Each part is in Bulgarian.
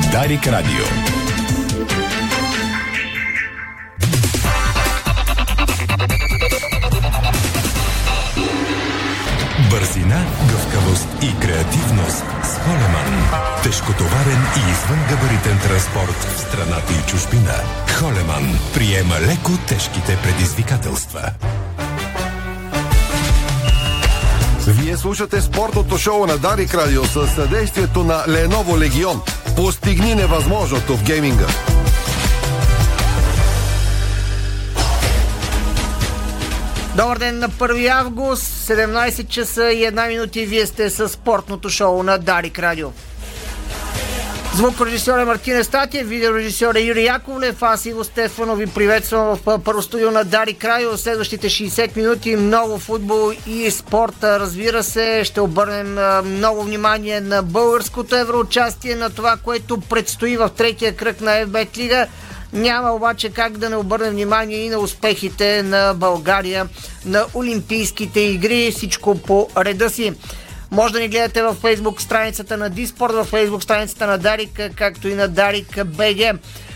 Дарик Радио. Бързина, гъвкавост и креативност с Холеман. Тежкотоварен и извънгабаритен транспорт в страната и чужбина. Холеман приема леко тежките предизвикателства. Вие слушате спортното шоу на Дарик Радио със съдействието на Lenovo Legion. Постигни невъзможното в гейминга. Добър ден на 1 август, 17 часа и 1 минута и вие сте със спортното шоу на Дарик Радио. Звукорежисьор е Мартин Естатиев, видеорежисьор е Юрий Яковлев, аз Иво Стефанов ви приветствам в първо студио на Дарик Радио. Следващите 60 минути много футбол и спорт. Разбира се, ще обърнем много внимание на българското евроучастие, на това, което предстои в третия кръг на FBET Лига. Няма обаче как да не обърнем внимание и на успехите на България на Олимпийските игри. Всичко по реда си. Може да ни гледате във Facebook страницата на Диспорт, във Facebook страницата на Дарик, както и на Дарик БГ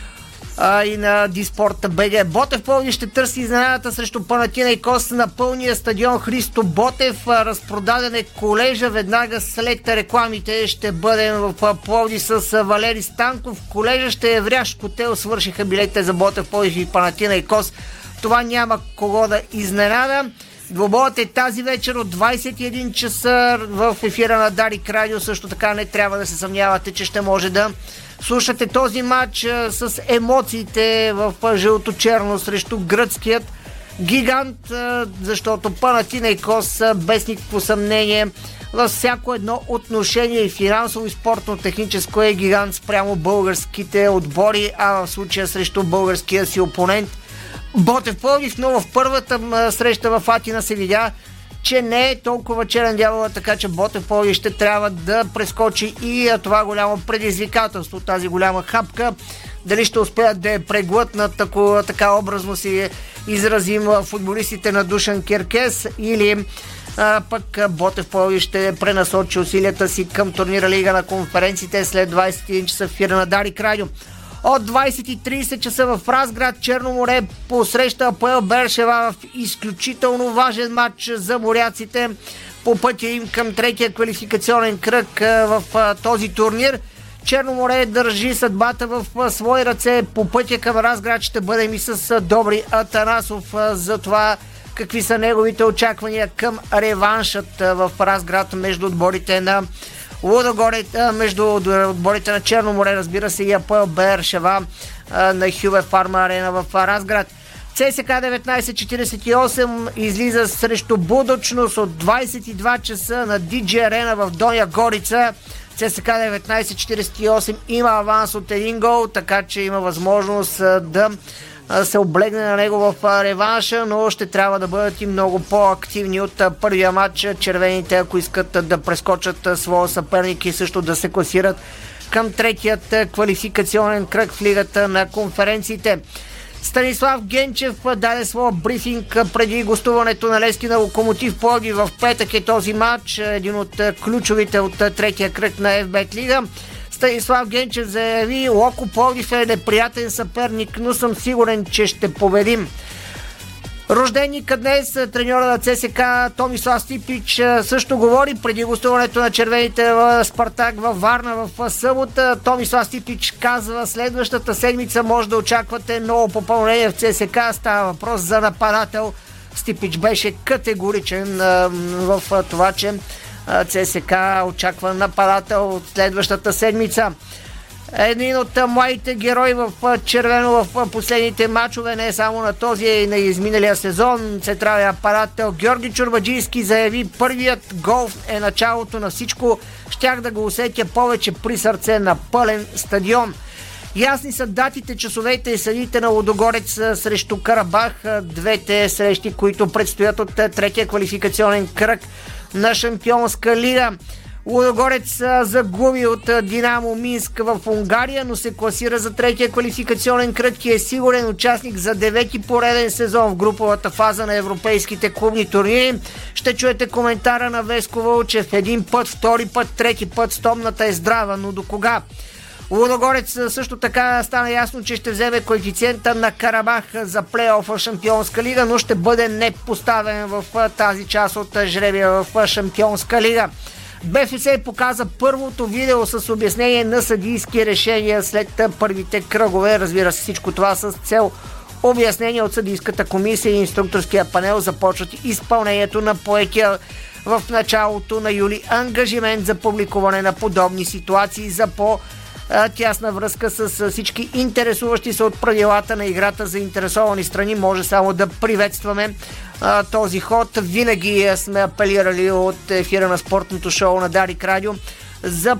и на Диспорт БГ. Ботев Пловдив ще търси изненадата срещу Панатинайкос на пълния стадион Христо Ботев. Разпродаден е колежа веднага след рекламите. Ще бъдем в Пловдив с Валери Станков. Колежа ще е врящ котел. Свършиха билетите за Ботев Пловдив и Панатинайкос. Това няма кого да изненада. Двобоят е тази вечер от 21 часа в ефира на Дарик Радио. Също така не трябва да се съмнявате, че ще може да слушате този матч с емоциите в жълто-черно срещу гръцкият гигант, защото Панатинайкос без никакво съмнение във всяко едно отношение и финансово и спортно-техническо е гигант спрямо българските отбори, а в случая срещу българския си опонент Ботев Пловдив. Но в първата среща в Атина се видя, че не е толкова черен дявол, така че Ботев Пловдив ще трябва да прескочи и това голямо предизвикателство, тази голяма хапка. Дали ще успеят да я преглътнат, ако така образно си изразим футболистите на Душан Керкес, или пък Ботев Пловдив ще пренасочи усилията си към турнира Лига на конференциите след 21 часа в ефира на Дарик Радио. От 20:30 часа в Разград Черно море посреща АПОЕЛ Бершева в изключително важен матч за моряците по пътя им към третия квалификационен кръг в този турнир. Черно море държи съдбата в свои ръце. По пътя към Разград ще бъдем и с Добри Атанасов за това какви са неговите очаквания към реваншът в Разград между отборите на Лудогорец, между отборите на Черно море, разбира се, и АПОЕЛ Бершева на Хюбе Фарма Арена в Разград. ЦСКА 1948 излиза срещу Будочност от 22 часа на Диджи Арена в Доня Горица. ЦСКА 1948 има аванс от 1 гол, така че има възможност да се облегне на него в реванша, но ще трябва да бъдат и много по-активни от първия матч червените, ако искат да прескочат своя съперник и също да се класират към третият квалификационен кръг в Лигата на конференциите. Станислав Генчев даде своя брифинг преди гостуването на Левски на Локомотив Пловдив. В петък е този матч, един от ключовите от третия кръг на FBET Лига. Станислав Генчев заяви: Локо Пловдив е неприятен съперник, но съм сигурен, че ще победим. Рожденика днес, треньора на ЦСКА Томислав Стипич също говори преди гостуването на червените в Спартак във Варна в събота. Томислав Стипич казва: следващата седмица може да очаквате ново попълнение в ЦСКА. Става въпрос за нападател. Стипич беше категоричен в това, че ЦСКА очаква нападател от следващата седмица. Един от младите герои в червено в последните мачове, не само на този и на изминалия сезон, централен нападател Георги Чорбаджийски заяви: първият гол е началото на всичко. Щях да го усетя повече при сърце на пълен стадион. Ясни са датите, часовете и съдите на Лудогорец срещу Карабах, двете срещи, които предстоят от третия квалификационен кръг на Шампионска лига. Лудогорец загуби от Динамо Минск в Унгария, но се класира за третия квалификационен кръг и е сигурен участник за 9-ти пореден сезон в груповата фаза на европейските клубни турнири. Ще чуете коментара на Веско Вълчев: един път, втори път, трети път, стомната е здрава, но до кога? Лудогорец също така стана ясно, че ще вземе коефициента на Карабах за плейоф в Шампионска лига, но ще бъде непоставен в тази част от жребия в Шампионска лига. БФС показа първото видео с обяснение на съдийски решения след първите кръгове. Разбира се, всичко това с цел обяснение от съдийската комисия и инструкторския панел започват изпълнението на поетия в началото на юли ангажимент за публикуване на подобни ситуации за по-тясна връзка с всички интересуващи се от правилата на играта заинтересовани страни. Може само да приветстваме този ход. Винаги сме апелирали от ефира на спортното шоу на Дарик Радио за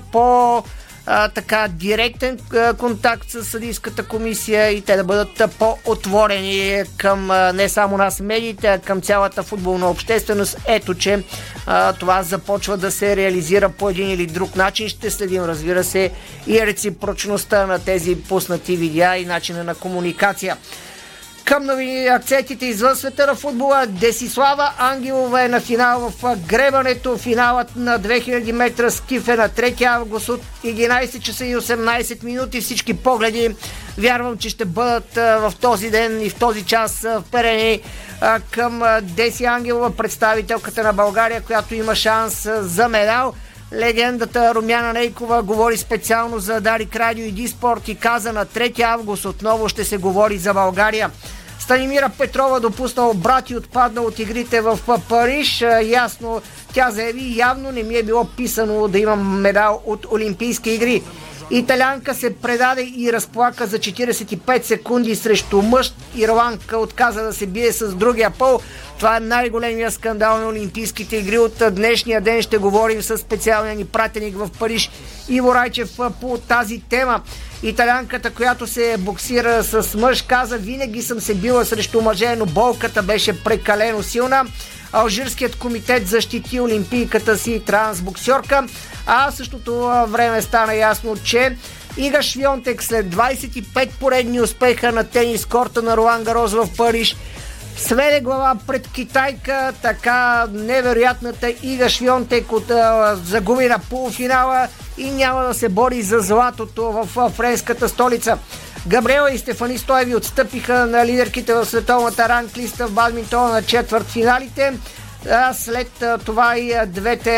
директен контакт с съдийската комисия и те да бъдат по-отворени към не само нас медиите, а към цялата футболна общественост. Ето, че това започва да се реализира по един или друг начин. Ще следим, разбира се, и реципрочността на тези пуснати видеа и начина на комуникация. Към новини акцентите извън света на футбола. Десислава Ангелова е на финал в гребането. Финалът на 2000 метра скиф е на 3 август от 11 часа и 18 минути. Всички погледи вярвам, че ще бъдат в този ден и в този час вперени към Деси Ангелова, представителката на България, която има шанс за медал. Легендата Румяна Нейкова говори специално за Дарик Радио и Диспорт и каза: на 3 август отново ще се говори за България. Станимира Петрова допусна обрат и отпадна от игрите в Париж. Ясно, тя заяви: явно не ми е било писано да имам медал от Олимпийски игри. Италянка се предаде и разплака за 45 секунди срещу мъж. Ирландка отказа да се бие с другия пол. Това е най-големия скандал на Олимпийските игри от днешния ден. Ще говорим с специалния ни пратеник в Париж Иво Райчев по тази тема. Италянката, която се боксира с мъж, каза: винаги съм се била срещу мъже, но болката беше прекалено силна. Алжирският комитет защити олимпийката си трансбоксьорка, а в същото време стана ясно, че Ига Швионтек след 25 поредни успеха на тенис корта на Ролан Гарос в Париж сведе глава пред китайка. Така невероятната Ига Швионтек загуби на полуфинала и няма да се бори за златото в френската столица. Габриела и Стефани Стоеви отстъпиха на лидерките в световната ранглиста в бадминтона на четвъртфиналите. След това и двете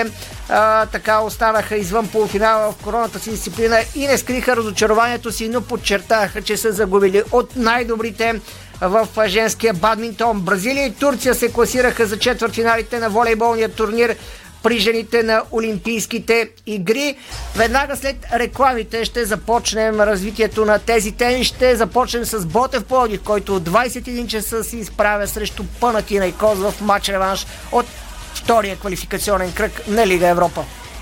останаха извън полуфинала в короната си дисциплина и не скриха разочарованието си, но подчертаха, че са загубили от най-добрите в женския бадминтон. Бразилия и Турция се класираха за четвъртфиналите на волейболния турнир при жените на Олимпийските игри. Веднага след рекламите ще започнем развитието на тези теми. Ще започнем с Ботев Пловдив, който от 21 часа се изправя срещу Панатинайкос в матч реванш от втория квалификационен кръг на Лига Европа.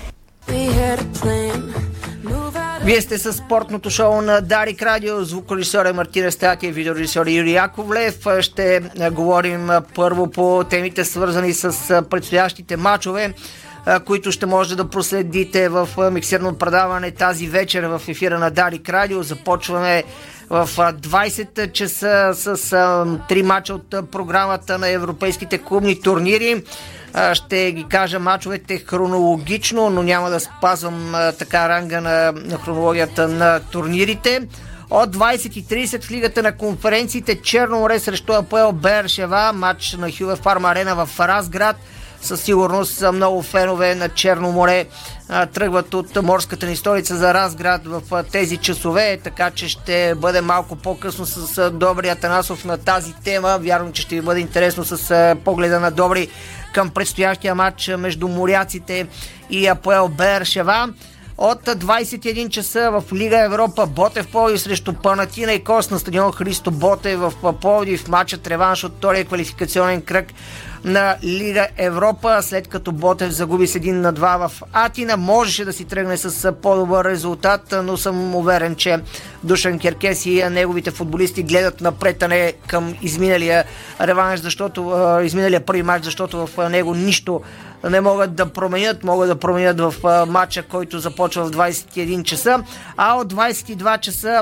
Вие сте със спортното шоу на Дарик Радио. Звукорежисьор е Мартина Статия, видеорежисьор Юрий Яковлев. Ще говорим първо по темите, свързани с предстоящите мачове, които ще може да проследите в миксирно предаване тази вечер в ефира на Дарик Радио. Започваме в 20 часа с 3 мача от програмата на европейските клубни турнири. Ще ги кажа мачовете хронологично, но няма да спазвам ранга на хронологията на турнирите. От 20:30 в Лигата на конференциите Черно море срещу АПОЕЛ Бершева, матч на Хюве Фарм Арена в Разград. Със сигурност много фенове на Черно море тръгват от морската ни столица за Разград в тези часове, така че ще бъде малко по-късно с Добри Атанасов на тази тема. Вярвам, че ще ви бъде интересно с погледа на Добри към предстоящия матч между моряците и АПОЕЛ Бершева. От 21 часа в Лига Европа Ботев Пловдив срещу Панатинайкос на стадион Христо Ботев в Пловдив. Матчът реванш от втория квалификационен кръг на Лига Европа, след като Ботев загуби с 1-2 в Атина. Можеше да си тръгне с по-добър резултат, но съм уверен, че Душан Керкес и неговите футболисти гледат напред, а не към изминалия реванш, изминалия първи матч, защото в него нищо не могат да променят. Могат да променят в матча, който започва в 21 часа. А от 22 часа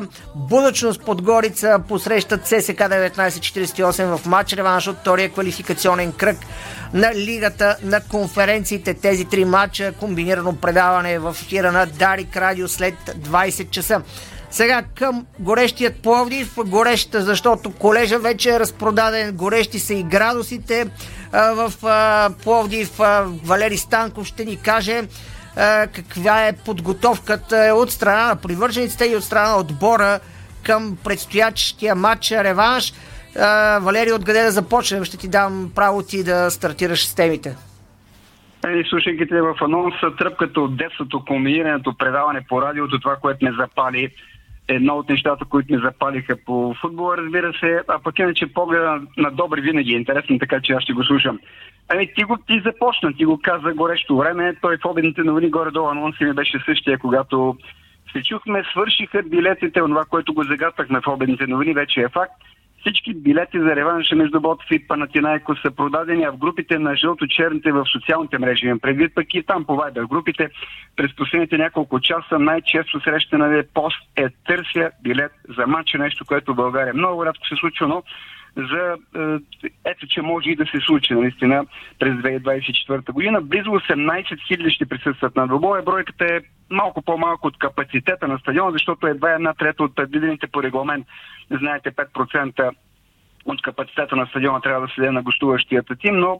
Будъчност Подгорица посрещат ЦСКА 1948 в матч реванш от втория квалификационен кръг кръг на Лигата на конференциите. Тези 3 матча, комбинирано предаване в ефира на Дарик Радио след 20 часа. Сега към горещият Пловдив. Горещ, защото колежа вече е разпродаден. Горещи са и градусите в Пловдив. Валери Станков ще ни каже каква е подготовката от страна на привържениците и от страна на отбора към предстоящия матч реванш. Валери, откъде да започнем? Ще ти дам право ти да стартираш с темите. Слушайки в анонса, тръпката от детството, комбинираното предаване по радиото, това, което ме запали, едно от нещата, които ме запалиха по футбола, разбира се, а пък иначе погледа на Добри винаги е интересно, така че аз ще го слушам. Ти започна, ти го каза горещо време, той в обедните новини горе-долу анонси ми беше същия, когато се чухме, свършиха билетите, това, което го загатахме в обедните новини, вече е факт. Всички билети за реванша между Ботев и Панатинайкос са продадени, а в групите на жълто-черните в социалните мрежи имам предвид, пък и там по Viber групите през последните няколко часа най-често срещана пост е търся билет за матча, нещо, което в България много рядко се случва, но ето, че може и да се случи наистина през 2024 година. Близо 18 000 ще присъстват на двобоя. Бройката е малко по-малко от капацитета на стадиона, защото едва 1/3 от предвидените по регламент. Знаете, 5% от капацитета на стадиона трябва да се даде на гостуващията тим, но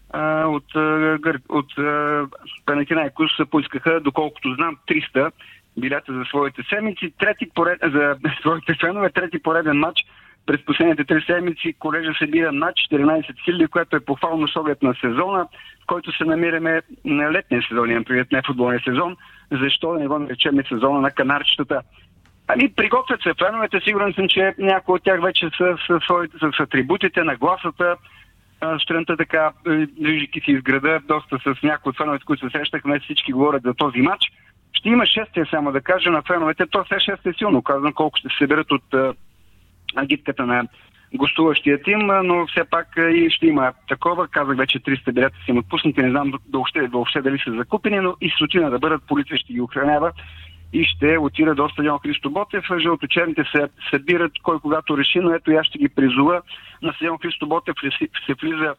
от Панатинайкос поискаха, доколкото знам, 300 билета за своите седмици, за своите фенове, трети пореден матч. През последните 3 седмици колежа се бира над 14 000, което е похвално с оглед на сезона, в който се намираме на летния сезон, имам предвид не футболния сезон. Защо да не го наречем сезона на канарчетата? Приготвят се феновете, сигурен съм, че някои от тях вече са с атрибутите на гласата. Сутринта така, движики си из града, доста с някои от феновете, които се срещахме, всички говорят за този матч. Ще има шествие, само да кажа, на феновете. То все шествие е силно, казвам колко ще се съберат от агитката на гостуващия тим, но все пак и ще има такова. Казах вече 300 билета са им отпуснати, не знам въобще дали са закупени, но и сутина да бъдат, полиция ще ги охранява и ще отида до стадион Христо Ботев. Жълточерните се събират кой когато реши, но ето аз ще ги призова. На стадион Христо Ботев се влиза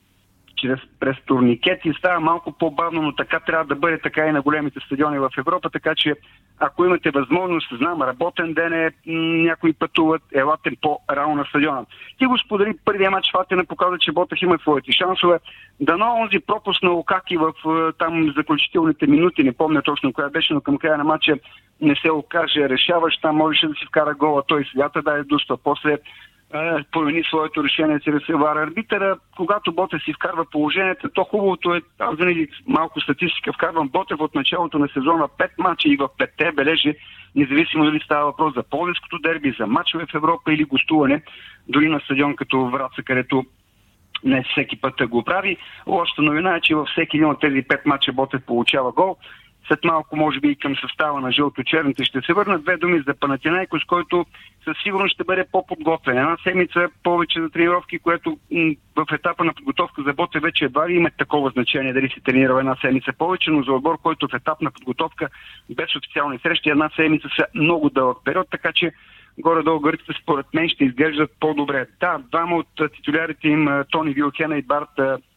през турникети, става малко по-бавно, но така трябва да бъде, така и на големите стадиони в Европа, така че ако имате възможност, знам, работен ден е, някои пътуват, елате по-рано на стадиона. Ти го сподели първия матч в Атина, показа, че Ботев има своите шансове. Дано онзи пропуск на Лукаки в там заключителните минути, не помня точно коя беше, но към края на матча не се окаже решаващ, там можеше да си вкара гола, той сега даде дуства, после промени своето решение чрез вар арбитъра. Когато Ботев си вкарва положението, то хубавото е, аз винаги малко статистика вкарвам, Ботев от началото на сезона 5 мача и в 5-те бележи, независимо дали става въпрос за Пловдивското дерби, за мачове в Европа или гостуване, дори на стадион като Враца, където не всеки път го прави. Лошата новина е, че във всеки един от тези 5 мача Ботев получава гол. След малко, може би, и към състава на жълто-черните ще се върнат. 2 думи за Панатинайкос, който със сигурност ще бъде по-подготвен. Една седмица повече за тренировки, което в етапа на подготовка за Ботев вече едва ли има такова значение дали си тренирал една седмица повече, но за отбор, който в етап на подготовка без официални срещи, една седмица са много дълъг период, така че горе-долу гърците според мен ще изглеждат по-добре. Да, двама от титулярите им, Тони Вилкена и Барт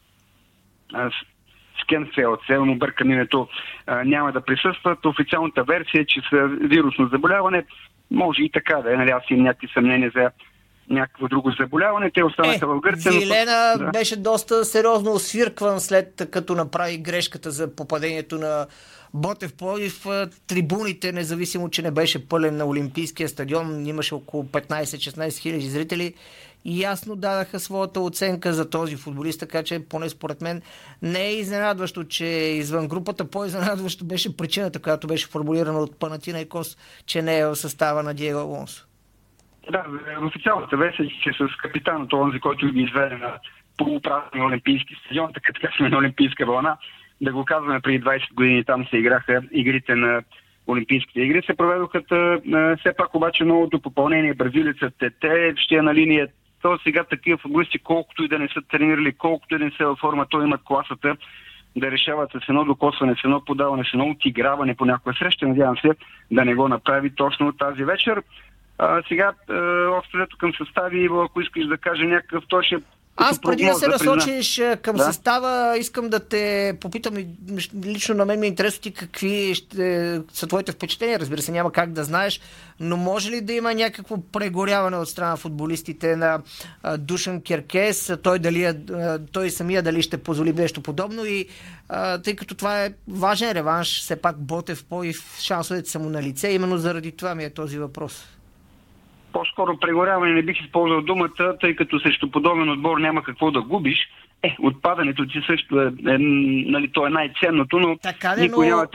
Скенфелд, селно бъркам името, няма да присъстват. Официалната версия е, че са вирусно заболяване. Може и така да е, нали, аз имам някакви съмнения за някакво друго заболяване. Те останаха в Гърция. Вилена беше доста сериозно освиркван след като направи грешката за попадението на Ботев Пловдив. Трибуните, независимо, че не беше пълен на Олимпийския стадион, имаше около 15-16 хиляди зрители и ясно дадаха своята оценка за този футболист, така че поне според мен не е изненадващо, че извън групата. По-изненадващо беше причината, която беше формулирана от Панатинайкос, че не е в състава на Диего Алонсо. Да, официалната версия, че с капитана този, който ги изведе на полупразен олимпийски стадион, така сме на олимпийска вълна, да го казваме, преди 20 години там се играха игрите на Олимпийските игри, се проведоха все пак обаче новото попълнение, бразилецът Тете, ще е на линия. То сега такива футболисти, колкото и да не са тренирали, колкото и да не са във форма, то имат класата да решават с едно докосване, с едно подаване, с едно отиграване по някоя среща. Надявам се да не го направи точно тази вечер. Сега, общо към състави, ако искаш да кажа някакъв, той ще Аз преди да се насочиш към състава, искам да те попитам, лично на мен ми е интересно ти какви ще са твоите впечатления, разбира се, няма как да знаеш, но може ли да има някакво прегоряване от страна на футболистите на Душан Керкес, той самия дали ще позволи нещо подобно и тъй като това е важен реванш, все пак Ботев и шансовете са му на лице, именно заради това ми е този въпрос. По-скоро прегоряване не бих използвал думата, тъй като срещу подобен отбор няма какво да губиш. Отпадането ти също е нали, то е най-ценното, но никой няма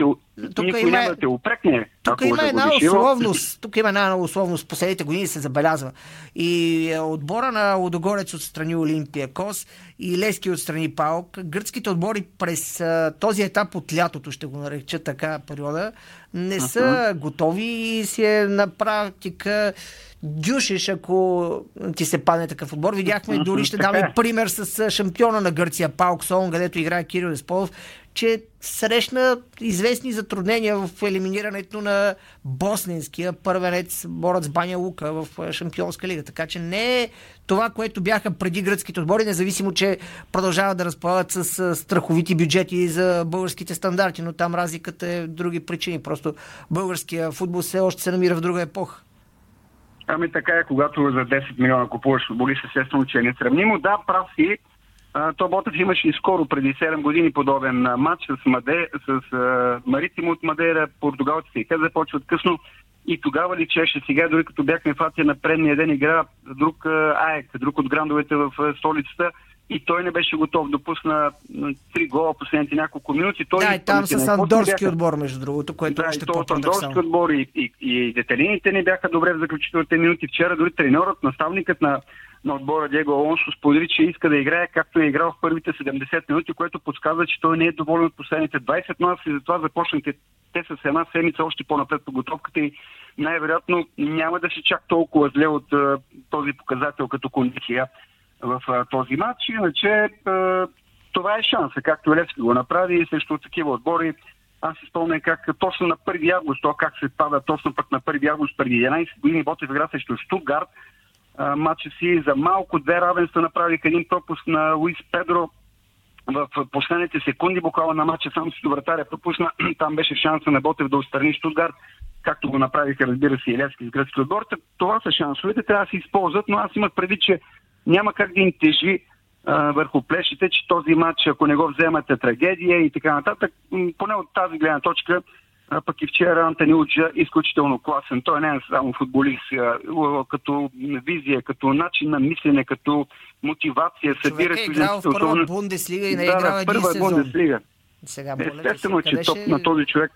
да те упрекне. Тук има една условност. Тук има една условност. Последните години се забелязва. И отбора на Лудогорец отстрани Олимпиакос и Левски отстрани ПАОК. Гръцките отбори през този етап от лятото, ще го нареча така периода, не са готови и си е на практика дюшиш, ако ти се падне такъв отбор. Видяхме, дори ще дам и пример с шампиона на Гърция ПАОК Солун, където играе Кирил Десполов, че срещна известни затруднения в елиминирането на босненския първенец Борец Баня Лука в Шампионска лига. Така че не е това, което бяха преди гръцките отбори, независимо, че продължават да разполагат с страховити бюджети за българските стандарти, но там разликата е в други причини. Просто българския футбол все още се намира в друга епоха. Ами така е, когато за 10 милиона купуваш футболист, естествено, че е несравнимо. Да, прав си. То Ботев имаше и скоро, преди 7 години, подобен матч с Маритим от Мадейра. Португалците и започват късно. И тогава личеше, сега, дори като бяхме в Атия на предния ден, игра друг АЕК, друг от грандовете в столицата. И той не беше готов. Допусна 3 гола последните няколко минути. Той и там с андорски отбор, между другото, което още по-парадоксално. Андорски отбор и деталините не бяха добре в заключителните минути. Вчера дори треньорът, наставникът на отбора Диего Алонсо сподели, че иска да играе както е играл в първите 70 минути, което подсказва, че той не е доволен от последните 20, но аз и затова започнахте те с една седмица още по-напред подготовката и най-вероятно няма да се чак толкова зле от този показател като кондиция в този матч. Иначе това е шанса, както Левски го направи срещу такива отбори. Аз си спомням как точно на 1 август, как се пада точно пък на 1 август преди 11 години Ботев игра срещу Штутгарт. Матча си за малко 2 равенства направиха един пропуск на Луис Педро в последните секунди, буквално на матча само си до вратаря пропусна. Там беше шанса на Ботев да отстрани Штутгарт, както го направиха, разбира се, и Левски с гръцки отбор. Това са шансовете, трябва да се използват, но аз имах преди, че няма как да им тежи върху плешите, че този матч, ако не го вземат, е трагедия и така нататък. Поне от тази гледна точка, пък и вчера Антони Уджа изключително класен. Той не е само футболист, като визия, като начин на мислене, като мотивация. Човек е играл в първа Бундеслига и не е играл един сезон. Бундеслига. Естествено, че топ на този човек.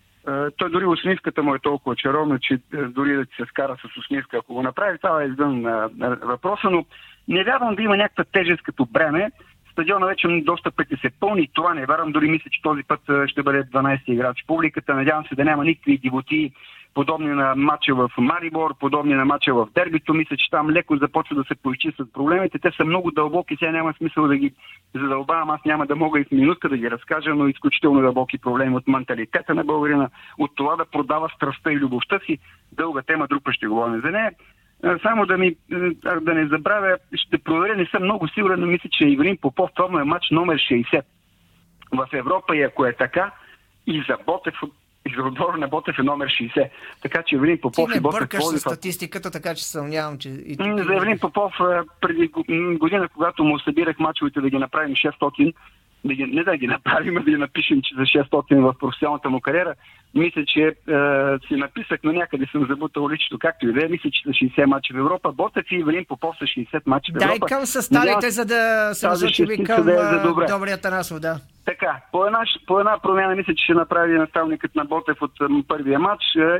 Той дори усмивката му е толкова чаровна, че дори да ти се скара с усмивка, ако го направи, това е извън въпроса, но не вярвам да има някаква тежест като бреме. Стадиона вече доста пъти се пълни, това не вярвам, дори мисля, че този път ще бъде 12 играч. Публиката, надявам се да няма никакви дивоти, подобни на матча в Марибор, подобни на матча в дербито. Мисля, че там леко започва да се поизчистват проблемите. Те са много дълбоки, сега няма смисъл да ги задълбавам. Аз няма да мога и в минутка да ги разкажа, но изключително дълбоки проблеми от менталитета на българина, от това да продава страстта и любовта си. Дълга тема, друг път ще говорим за нея. Само да не забравя, ще проверя, не съм много сигурен, но мисля, че Ивелин Попов, това е матч номер 60 в Европа и ако е така, и за Ботев, и за отбора на Ботев е номер 60. Така че Ивелин Попов и Ботев... Ти не бъркаш с статистиката, така че съмнявам, че... За Ивелин Попов преди година, когато му събирах мачовете да ги направим 600, не да ги направим, а да ги напишем, че за 600 в професионалната му кариера. Мисля, че си написах, но някъде съм забутал личето, както и да е. Мисля, че са 60 мача в Европа. Ботев и Ивелин Попов са 60 мача в Европа. Дай към съставите, за да се насочим към добрия Танасов, да. Така, по една промяна мисля, че ще направи наставникът на Ботев от първия матч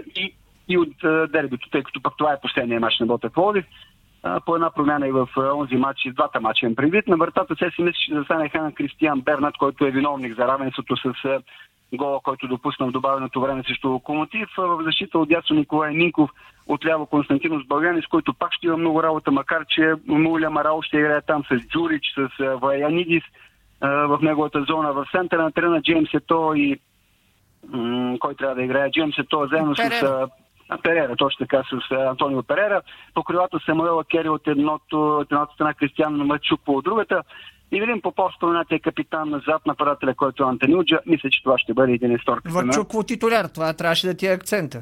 и от дербито, тъй като пък това е последния матч на Ботев Пловдив. По една промяна и в онзи матч, и двата матча им предвид. На вратата се си мисля, че застане Хан Кристиан Бернат, който е виновник за равенството с гола, който допусна в добавеното време срещу Локомотив. В защита от дясно Николай Минков, отляво Константинос Бълганис, който пак ще има много работа, макар че Муля Марал ще играе там с Джурич, с Ваянидис в неговата зона. В центъра на терена Джеймс Ето и кой трябва да играе? Джеймс Ето заедно с Перера, точно така, с Антонио Перера. По крилата Самуела Кери от едната страна, Кристиан Мачук от другата. Ивелин Попов, споменатия капитан на зад нападателя, който е Антониуджа. Мисля, че това ще бъде един историк. Върчукво титуляр, това трябваше да ти е акцента.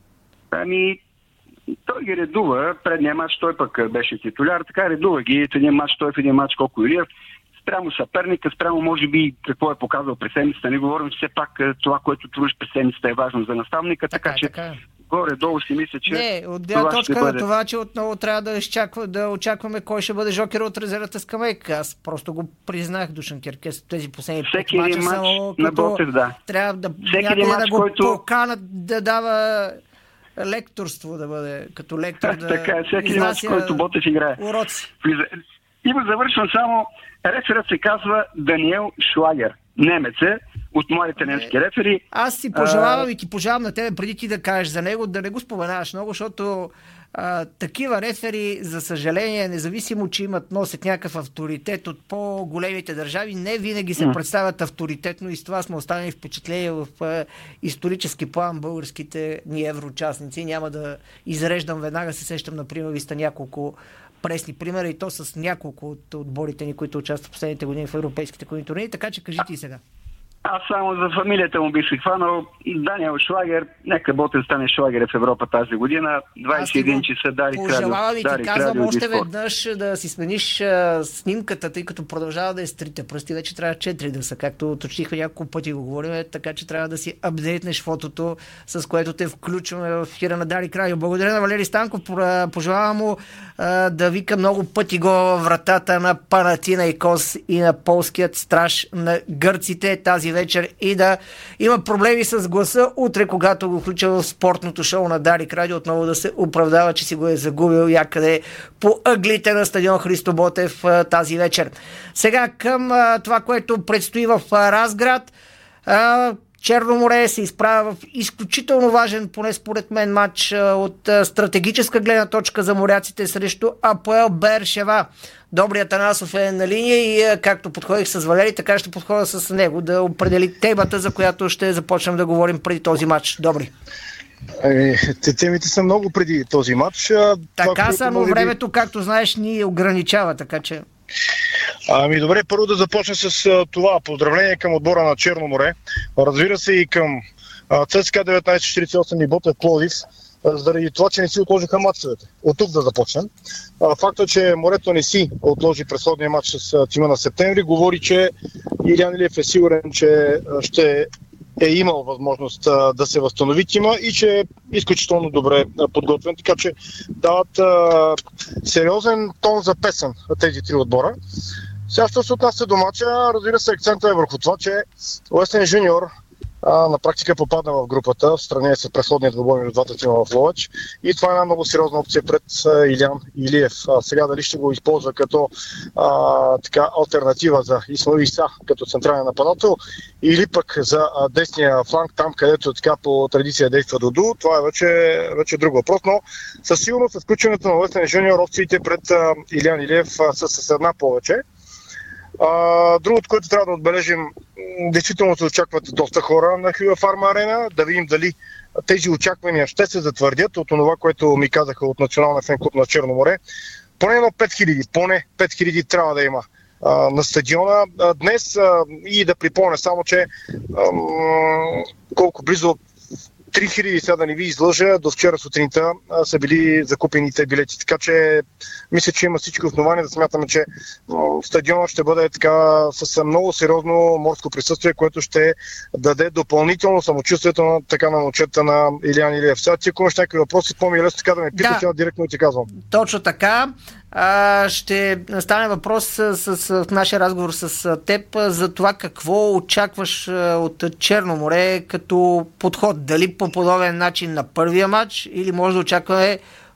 Той ги редува. Предния матч той пък беше титуляр, така редува ги. В един матч той, в един матч колко Илиев. Спрямо съперника, спрямо може би какво е показал през седмицата. Не говорим, че все пак това, което твориш през седмицата е важно за наставника, така че горе-долу си мисля, че не, от гледна точка на това, че отново трябва да очакваме кой ще бъде жокер от резервата скамейка. Аз просто го признах, Душан Киркес, тези последни всеки един матч на Ботев, да. Трябва да го поканат да дава лекторство, да бъде като лектор, да така, всеки матч, който Ботев играе. Уроци. Има завършвам само. Реферът се казва Даниел Шлагер. Немец е, от младите немски рефери. Аз си пожелавам и ти пожелавам на тебе, преди ти да кажеш за него, да не го споменаваш много, защото такива рефери, за съжаление, независимо, че носят някакъв авторитет от по-големите държави, не винаги се представят авторитетно и с това сме останали впечатление в исторически план българските ни евроучастници. Няма да изреждам, веднага се сещам, например, виста няколко пресни примера и то с няколко от отборите ни, които участват в последните години в европейските турнири, така че кажи ти сега. Аз само за фамилията му бих се хванал. Даниел Шлагер, нека Ботев стане Шлагер в Европа тази година. 21 часа Дарик Радио. Пожелавам и ти казвам още веднъж да си смениш снимката, тъй като продължава да е с трите пръсти, вече трябва 4 да са, както уточнихме няколко пъти го говорим, така че трябва да си апдейтнеш фотото, с което те включваме в ефира на Дарик Радио. Благодаря на Валери Станков, пожелавам му да вика много пъти го вратата на Панатинайкос и на полският страж на гърците тази вечер и да има проблеми с гласа утре, когато го включа в спортното шоу на Дарик Радио, отново да се оправдава, че си го е загубил някъде по ъглите на стадион Христо Ботев тази вечер. Сега към това, което предстои в Разград. Черно море се изправя в изключително важен, поне според мен, матч от стратегическа гледна точка за моряците срещу АПОЕЛ Бершева. Добрият Атанасов е на линия и както подходих с Валери, така ще подходя с него да определи темата, за която ще започнем да говорим преди този матч. Добри. Темите са много преди този матч. Така са, но времето, както знаеш, ни ограничава, така че... Добре, първо да започна с това. Поздравление към отбора на Черно море. Разбира се и към ЦСКА 1948 и Ботев Пловдив, заради това, че не си отложиха матчовете. От тук да започнем. Факта, че морето не си отложи предходния матч с тима на септември, говори, че Илиян Илиев е сигурен, че ще е имал възможност да се възстанови тима и че е изключително добре подготвен, така че дават сериозен тон за песен тези три отбора. Сега, що се отнася до мача, разбира се, акцента е върху това, че Уестен Жуниор на практика попадна в групата в сравнение с предходният двубой между двата тима в Ловеч и това е една много сериозна опция пред Илиян Илиев. Сега дали ще го използва като алтернатива за Исмаил Иса като централен нападател или пък за десния фланг, там където така по традиция действа Дуду, това е вече друг въпрос, но със сигурност с включването на Уестен Жуниор опциите пред Илиян Илиев са с една повече. Другото, което трябва да отбележим, действително се очакват доста хора на Хюа Фарма Арена, да видим дали тези очаквания ще се затвърдят от това, което ми казаха от Националния фен клуб на Черно море. Поне 5000 трябва да има на стадиона днес и да припомня само, че колко близо 3000, сега да не ви излъжа, до вчера сутринта са били закупените билети. Така че мисля, че има всички основания да смятаме, че стадионът ще бъде така с много сериозно морско присъствие, което ще даде допълнително самочувствието на така на момчета на Илиян Илиев. Сега ти, ако имаш някакви въпроси, по-ми е лесно така да ме питаш, сега директно ти казвам. Точно така. Ще стане въпрос в нашия разговор с теб за това какво очакваш от Черно море като подход. Дали по подобен начин на първия матч или може да очакваме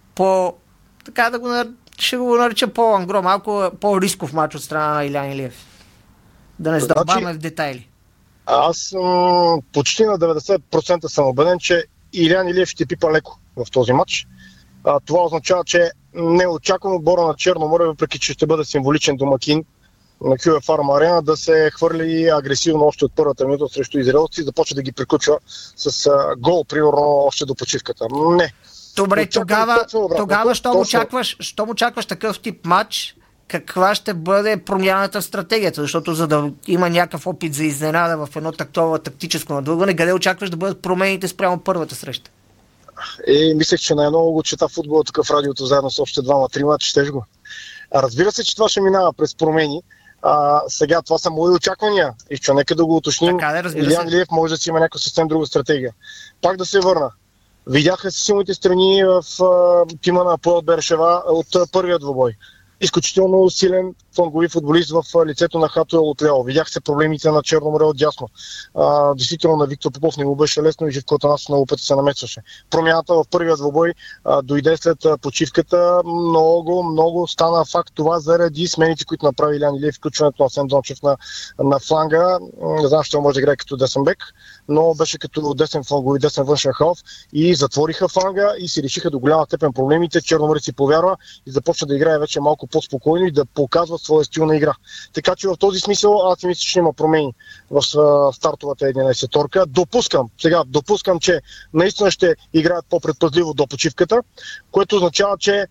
ще го нарича по-ангро, малко по-рисков матч от страна на Илиян Илиев. Да не задълбаваме в детайли. Аз почти на 90% съм убеден, че Илиян Илиев ще пипа леко в този матч. Това означава, че не очаквам отбора на Черно море, въпреки че ще бъде символичен домакин на QFR Arena да се хвърли агресивно още от първата минута срещу израелци и започва да ги приключва с гол, примерно, още до почивката. Не. Добре, тогава щом очакваш такъв тип матч, каква ще бъде промяната в стратегията? Защото за да има някакъв опит за изненада в едно такова тактическо надлъгване, къде очакваш да бъдат промените спрямо първата среща? Мислех, че най-много го чета футбола тук в радиото, заедно с още 2-3 четеш го. Разбира се, че това ще минава през промени. Сега това са мои очаквания. И че нека да го уточним. Илиян Илиев може да си има някаква съвсем друга стратегия. Пак да се върна. Видяха се силните страни в тима на АПОЕЛ Бершева от първия двубой. Изключително силен флангови футболист в лицето на Хатуел от ляво. Видях се проблемите на Черно море от дясно. Действително на Виктор Попов не му беше лесно и Живко Атанасов много пъти се намесваше. Промяната в първия двубой дойде след почивката. Много стана факт това заради смените, които направи Илиян Илиев, включването на Асен Дончев на фланга. Не знам, че може да играе като десен бек, но беше като десен флангови, десен външен халф и затвориха фланга и си решиха до голяма степен проблемите. Черно море си повярва и започна да играе вече малко по-спокойно и да показва своя стил на игра. Така че в този смисъл аз мисля, че има промени в стартовата 11-торка. Допускам, че наистина ще играят по-предпазливо до почивката, което означава, че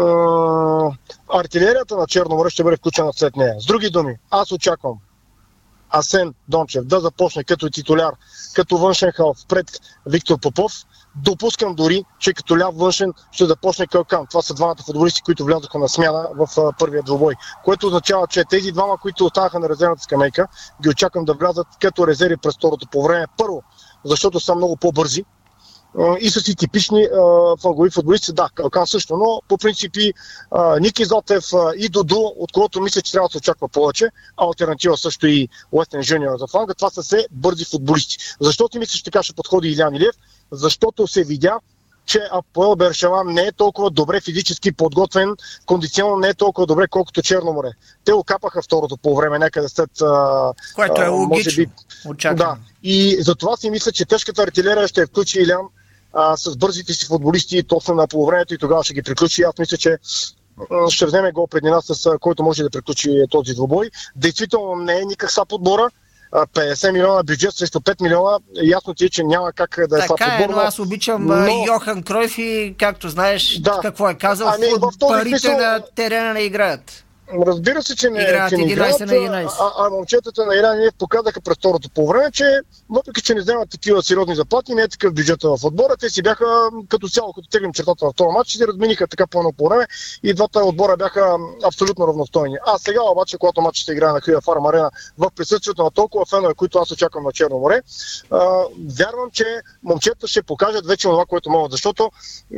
артилерията на Черно море ще бъде включена след нея. С други думи, аз очаквам Асен Дончев да започне като титуляр, като външен халф пред Виктор Попов. Допускам дори, че като ляв външен ще започне Калкан. Това са двамата футболисти, които влязоха на смяна в първия двубой. Което означава, че тези двама, които останаха на резервната скамейка, ги очаквам да влязат като резерви през второто по време. Първо, защото са много по-бързи и са си типични флангови футболисти. Да, Калкан също, но по принципи Ники Зотев и Дуду, от когото мисля, че трябва да се очаква повече. Алтернатива също и Уестен Жуниор за фланга. Това са все бързи футболисти. Защо ти мислиш, че така ще подходи Илиян Илиев? Защото се видя, че АПОЕЛ Бершева не е толкова добре физически подготвен, кондиционно не е толкова добре, колкото Черно море. Те окапаха второто по време, някъде след... Което е логично. Да. И затова си мисля, че тежката артилерия ще включи Илян с бързите си футболисти точно на полувремето и тогава ще ги приключи. Аз мисля, че ще вземе гол преди нас, с който може да приключи този двубой. Действително не е никак слаб отбора. 50 милиона бюджет срещу 5 милиона. Ясно ти е, че няма как да е слаб отбор. Така е, но аз обичам Йохан Кройф и както знаеш какво е казал, парите на терена не играят. Разбира се, че не играят 11 на 11. Момчетата на Илиян Илиев показаха през второто по време, че въпреки, че не вземат такива сериозни заплати, не е такъв бюджета в отбора. Те си бяха като цяло, като теглим чертата в този матч, се размениха така по едно по време и двата отбора бяха абсолютно равностойни. А сега обаче, когато матчът ще играе на QFR Arena в присъствието на толкова фенове, които аз очаквам на Черно море, вярвам, че момчетата ще покажат вече това, което могат, защото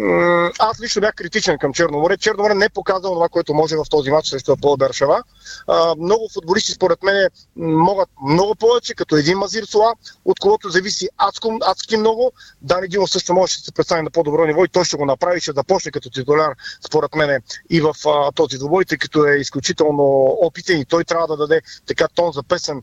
аз лично бях критичен към Черно море. Черно море не е показал това, което може в този матч срещу АПОЕЛ Бершева. Много футболисти според мен могат много повече, като един Мазир Суа, от когото зависи адски много. Дани Дилов също може да се представи на по-добро ниво и той ще го направи, ще започне като титуляр според мен и в този двубой, тъй като е изключително опитен и той трябва да даде така тон за песен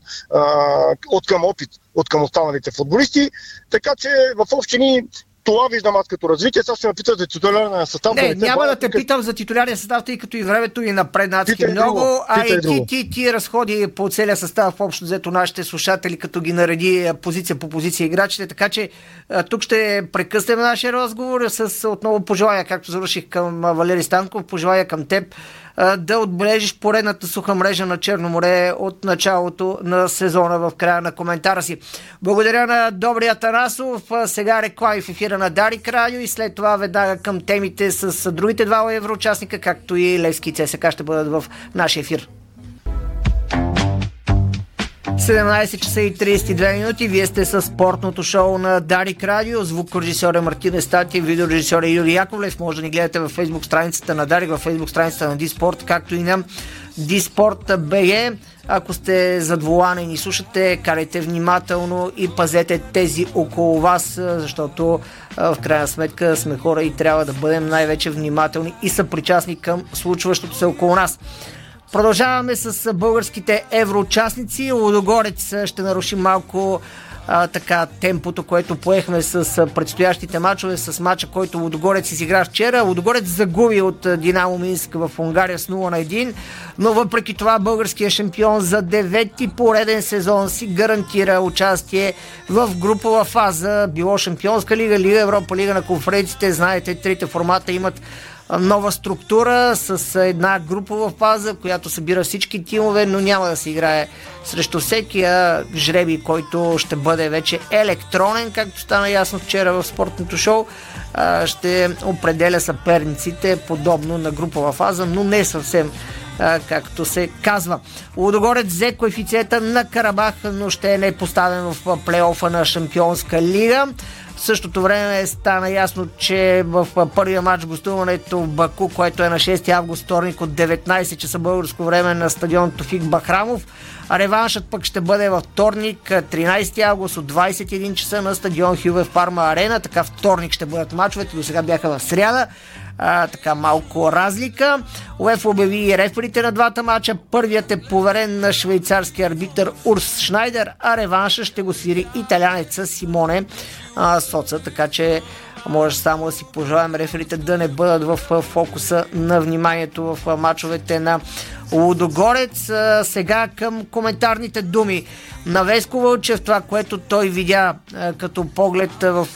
от към опит, от към останалите футболисти. Така че в общини това виждам аз като развитие. Сега ще ме питаш за титулярния състав. Не, няма да те питам за титулярния състав, тъй като и времето ни напредна адски много, ти разходи по целия състав, общо взето нашите слушатели, като ги нареди позиция по позиция играчите, така че тук ще прекъснем нашия разговор с отново пожелая, както завърших към Валери Станков, пожелая към теб да отбележиш поредната суха мрежа на Черно море от началото на сезона в края на коментара си. Благодаря на Добри Атанасов. Сега реклами в ефира на Дарик Радио и след това веднага към темите с другите два евроучастника, както и Левски и ЦСКА ще бъдат в нашия ефир. 17 часа и 32 минути. Вие сте с спортното шоу на Дарик Радио. Звукорежисьор е Мартин Естатиев, видеорежисьор е Юрий Яковлев. Може да ни гледате във Facebook страницата на Дарик, във Facebook страницата на Диспорт, както и на Диспорт БГ. Ако сте зад волана и ни слушате, карайте внимателно и пазете тези около вас, защото в крайна сметка сме хора и трябва да бъдем най-вече внимателни и съпричастни към случващото се около нас. Продължаваме с българските евроучастници. Лудогорец ще наруши малко така темпото, което поехме с предстоящите мачове, с мача, който Лудогорец изигра вчера. Лудогорец загуби от Динамо Минск в Унгария с 0-1, но въпреки това българският шампион за 9-ти пореден сезон си гарантира участие в групова фаза, било Шампионска лига, Лига Европа, Лига на конференциите. Знаете, трите формата имат нова структура с една групова фаза, която събира всички тимове, но няма да се играе срещу всекия жребий, който ще бъде вече електронен, както стана ясно вчера в спортното шоу. Ще определя съперниците подобно на групова фаза, но не съвсем както се казва. Лудогорец взе коефициента на Карабах, но ще не е поставен в плейофа на Шампионска лига. В същото време стана ясно, че в първия матч гостуването в Баку, което е на 6 август, вторник от 19 часа българско време на стадион Тофик Бахрамов, а реваншът пък ще бъде във вторник, 13 август от 21 часа на стадион Хюве Парма Арена. Така вторник ще бъдат мачовете, до сега бяха в сряда. Така малко разлика. УЕФА обяви реферите на двата мача. Първият е поверен на швейцарския арбитър Урс Шнайдер, а реванша ще го свири италянеца Симоне Соца, така че може само да си пожелаем реферите да не бъдат в фокуса на вниманието в мачовете на Лудогорец. Сега към коментарните думи на Веско Вълчев, това, което той видя като поглед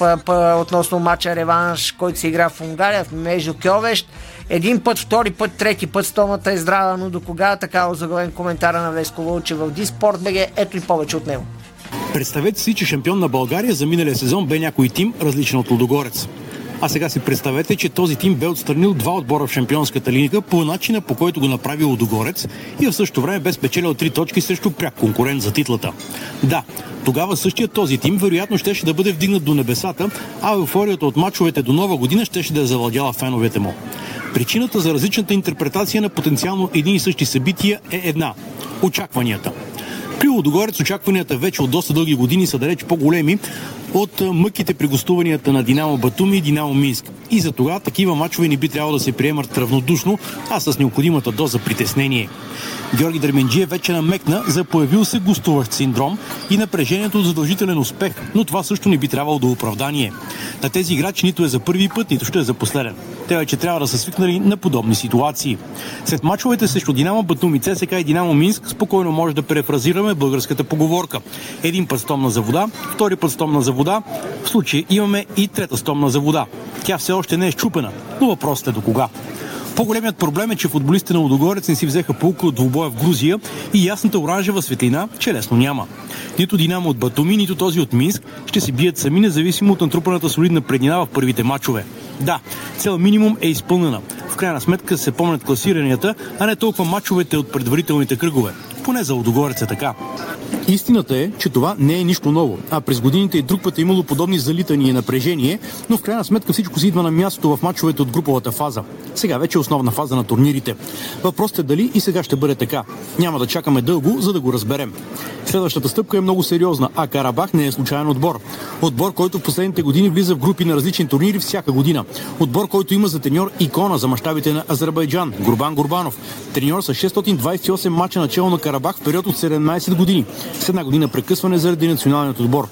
относно мача реванш, който се игра в Унгария, в Между Кьовещ. Един път, втори път, трети път стомата е здрава, но до кога? Така озаглавен коментара на Веско Вълчев в Диспорт БГ. Ето и повече от него. Представете си, че шампион на България за миналия сезон бе някой тим, различен от Лудогорец. А сега си представете, че този тим бе отстранил два отбора в Шампионската лига по начина, по който го направи Лудогорец и в същото време бе спечелил 3 точки срещу пряк конкурент за титлата. Да, тогава същият този тим вероятно щеше да бъде вдигнат до небесата, а еуфорията от мачовете до Нова година щеше да е завладяла феновете му. Причината за различната интерпретация на потенциално едни и същи събития е една – очакванията. При Лудогорец очакванията вече от доста дълги години са далеч по-големи от мъките при гостуванията на Динамо Батуми и Динамо Минск. И за това такива мачове не би трябвало да се приемат равнодушно, а с необходимата доза притеснение. Георги Дерменджиев вече намекна за появил се гостуващ синдром и напрежението от задължителен успех, но това също не би трябвало да е оправдание. На тези играчи нито е за първи път, нито ще е за последен. Те вече трябва да са свикнали на подобни ситуации. След мачовете срещу Динамо Батуми, ЦСКА и Динамо Минск спокойно може да префразираме българската поговорка. Един път стомна за вода, втори път стомна за вода. В случай имаме и трета стомна за вода. Тя все още не е счупена, но въпросът е до кога. По-големият проблем е, че футболистите на Лудогорец не си взеха поука от двубоя в Грузия и ясната оранжева светлина, че лесно няма. Нито Динамо от Батуми, нито този от Минск ще се бият сами, независимо от натрупаната солидна преднина в първите мачове. Да, цел минимум е изпълнена. В крайна сметка се помнят класиранията, а не толкова мачовете от предварителните кръгове. Поне за Лудогорец е така. Истината е, че това не е нищо ново, а през годините и друг път е имало подобни залитания и напрежение, но в крайна сметка всичко си идва на мястото в мачовете от груповата фаза. Сега вече е основна фаза на турнирите. Въпросът е дали и сега ще бъде така. Няма да чакаме дълго, за да го разберем. Следващата стъпка е много сериозна, а Карабах не е случайен отбор. Отбор, който в последните години влиза в групи на различни турнири всяка година. Отбор, който има за треньор икона за мащабите на Азербайджан, Гурбан Гурбанов. Треньор с 628 мача начало на Карабах в период от 17 години. С една година прекъсване заради националният отбор.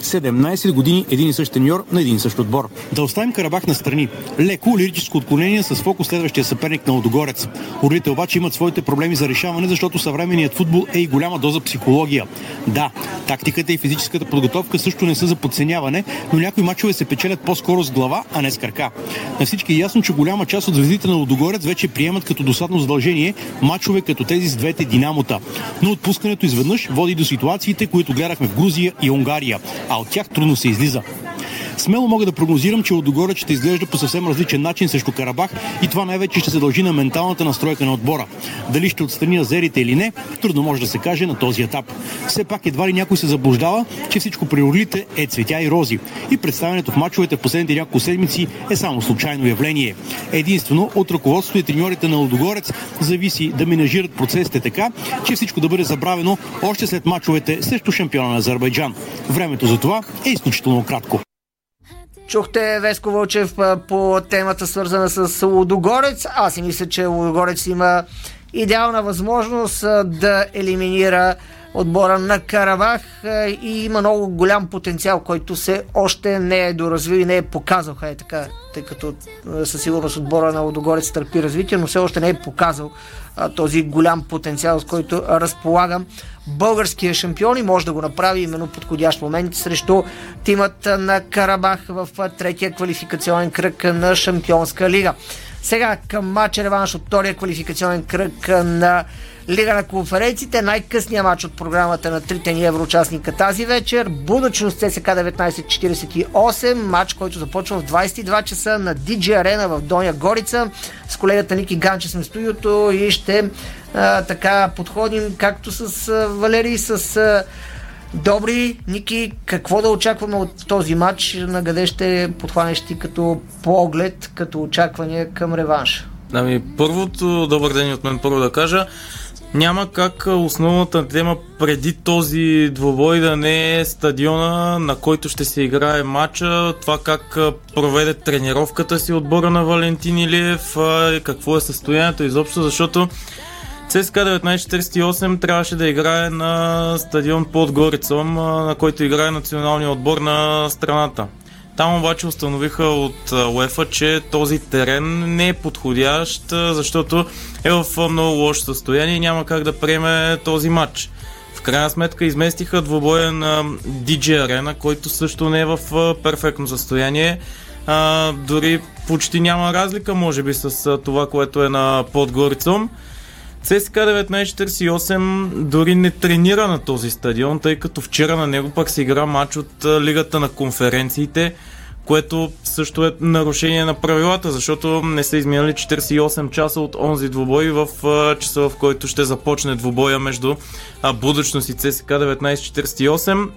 17 години един и същ треньор на един и същ отбор. Да оставим Карабах на страни. Леко лирическо отклонение с фокус следващия съперник на Лудогорец. Орлите обаче имат своите проблеми за решаване, защото съвременният футбол е и голяма доза психология. Да, тактиката и физическата подготовка също не са за подценяване, но някои мачове се печелят по-скоро с глава, а не с крака. На всички е ясно, че голяма част от звездите на Лудогорец вече приемат като досадно задължение мачове като тези с двете Динамота. Но отпускането изведнъж води до ситуациите, които гледахме в Грузия и Унгария, а от тях трудно се излиза. Смело мога да прогнозирам, че Лудогорец ще изглежда по съвсем различен начин срещу Карабах и това най-вече ще се дължи на менталната настройка на отбора. Дали ще отстрани азерите или не, трудно може да се каже на този етап. Все пак едва ли някой се заблуждава, че всичко при орлите е цветя и рози и представянето в мачовете в последните няколко седмици е само случайно явление. Единствено от ръководството и треньорите на Лудогорец зависи да менажират процесите така, че всичко да бъде забравено още след мачовете срещу шампиона на Азербайджан. Времето за това е изключително кратко. Чухте Веско Вълчев по темата, свързана с Лудогорец. Аз си мисля, че Лудогорец има идеална възможност да елиминира отбора на Карабах и има много голям потенциал, който се още не е доразвил и не е показал, така, тъй като със сигурност отбора на Лудогорец търпи развитие, но все още не е показал този голям потенциал, с който разполагам. Българския шампион и може да го направи именно подходящ момент срещу тимът на Карабах в третия квалификационен кръг на Шампионска лига. Сега към матч реванш от втория квалификационен кръг на Лига на конференциите. Най-късният матч от програмата на трите ни евроучастника тази вечер. Будучност ЦСК 1948. Матч, който започва в 22 часа на DJ Арена в Доня Горица. С колегата Ники Ганче сме в студиото и ще така подходим както с Валерий, с Добри. Ники, какво да очакваме от този матч? На къде ще подхванеш ти като поглед, като очаквания към реванша? Първото, добър ден от мен, първо да кажа, няма как основната тема преди този двубой да не е стадиона, на който ще се играе матча, това как проведе тренировката си отбора на Валентин Илиев, какво е състоянието изобщо, защото ЦСКА 1948 трябваше да играе на стадион Подгорица, на който играе националния отбор на страната. Там обаче установиха от УЕФА, че този терен не е подходящ, защото е в много лошо състояние и няма как да приеме този матч. В крайна сметка изместиха двубоя на DJ Арена, който също не е в перфектно състояние. Дори почти няма разлика, може би, с това, което е на Подгорицом. ЦСКА 1948 дори не тренира на този стадион, тъй като вчера на него пак се игра матч от Лигата на конференциите, което също е нарушение на правилата, защото не са изминали 48 часа от онзи двубой в часа, в който ще започне двубоя между Будучност и ЦСКА 1948.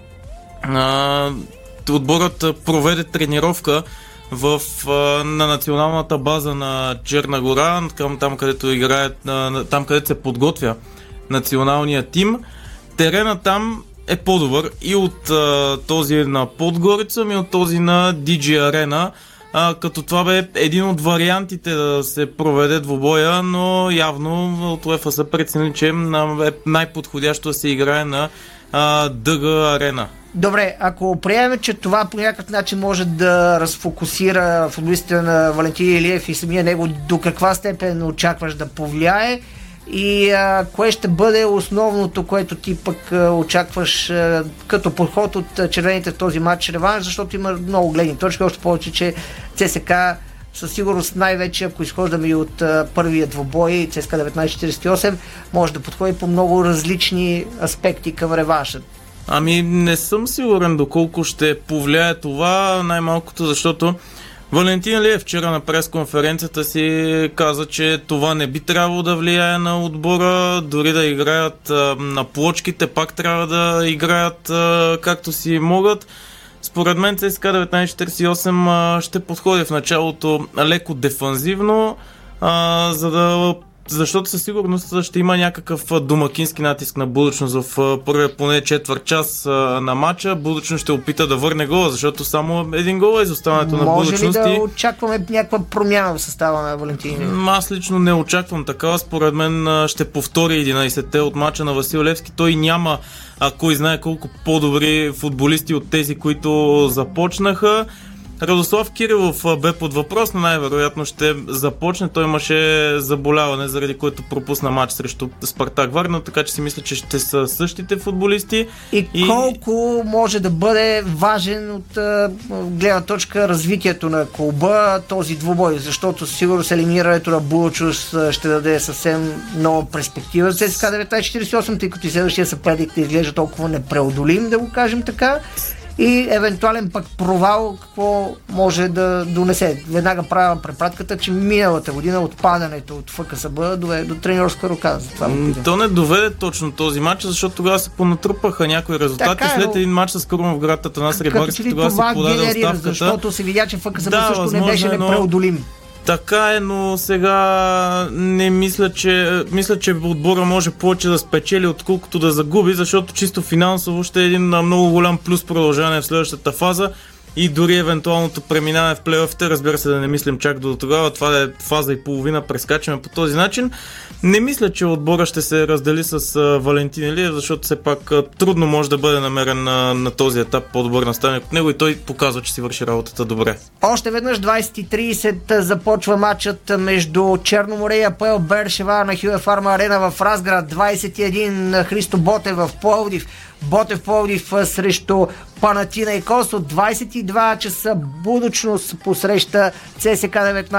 Отборът проведе тренировка на националната база на Черна гора, там където играят, там където се подготвя националния тим. Терена там е по-добър и от този на Подгорица, и от този на DJ Арена, като това бе един от вариантите да се проведе двубоя, но явно от УЕФА са преценили, че е най-подходящо да се играе на ДГ Арена. Добре, ако приемем, че това по някакъв начин може да разфокусира футболистите на Валентин Илиев и самия него, до каква степен очакваш да повлияе и кое ще бъде основното, което ти пък очакваш като подход от червените в този матч реванш, защото има много гледни точки, още повече, че ЦСКА със сигурност най-вече, ако изхождаме и от първия двубой, ЦСКА 1948, може да подходи по много различни аспекти към реванша. Не съм сигурен доколко ще повлияе това, най-малкото защото Валентин Илиев вчера на пресконференцията си каза, че това не би трябвало да влияе на отбора, дори да играят на плочките, пак трябва да играят както си могат. Според мен ЦСКА 1948 ще подходи в началото леко дефанзивно, защото със сигурност ще има някакъв домакински натиск на Будучност в първия поне четвърт час на матча. Будучност ще опита да върне гола, защото само един гол е изоставането на Будучност. Може ли да очакваме някаква промяна в състава на Валентин? Аз лично не очаквам такава. Според мен ще повтори 11-те от матча на Васил Левски. Той няма кой знае колко по-добри футболисти от тези, които започнаха. Радослав Кирилов бе под въпрос, но най-вероятно ще започне. Той имаше заболяване, заради което пропусна матч срещу Спартак Варна, така че си мисля, че ще са същите футболисти. И колко може да бъде важен от гледна точка развитието на клуба този двубой, защото сигурно с елиминирането на Булчус ще даде съвсем нова перспектива за ЦСКА 1948, тъй като и следващия съперник не изглежда толкова непреодолим, да го кажем така. И евентуален пък провал какво може да донесе. Веднага правя препратката, че миналата година отпадането от ФКСБ доведе до треньорска ръка. То не доведе точно този матч, защото тогава се понатрупаха някои резултати. След един матч с Крумовград Атанас Рибарски, тогава се подаде оставката. Защото се видя, че ФКСБ също не беше непреодолим. Така е, но сега не мисля, че отбора може повече да спечели, отколкото да загуби, защото чисто финансово ще е един много голям плюс продължение в следващата фаза. и дори евентуалното преминаване в плейофите, разбира се да не мислим чак до тогава, това е фаза и половина, прескачаме по този начин. Не мисля, че отбора ще се раздели с Валентин Илиев, защото все пак трудно може да бъде намерен на този етап по-добър наставник от него и той показва, че си върши работата добре. Още веднъж 20:30 започва матчът между Черноморе и АПОЕЛ Бершева на Хюе Фарма Арена в Разград. 21 Христо Ботев в Пловдив. Ботев Пловдив срещу Панатинайкос от 22 часа будучно посреща ЦСКА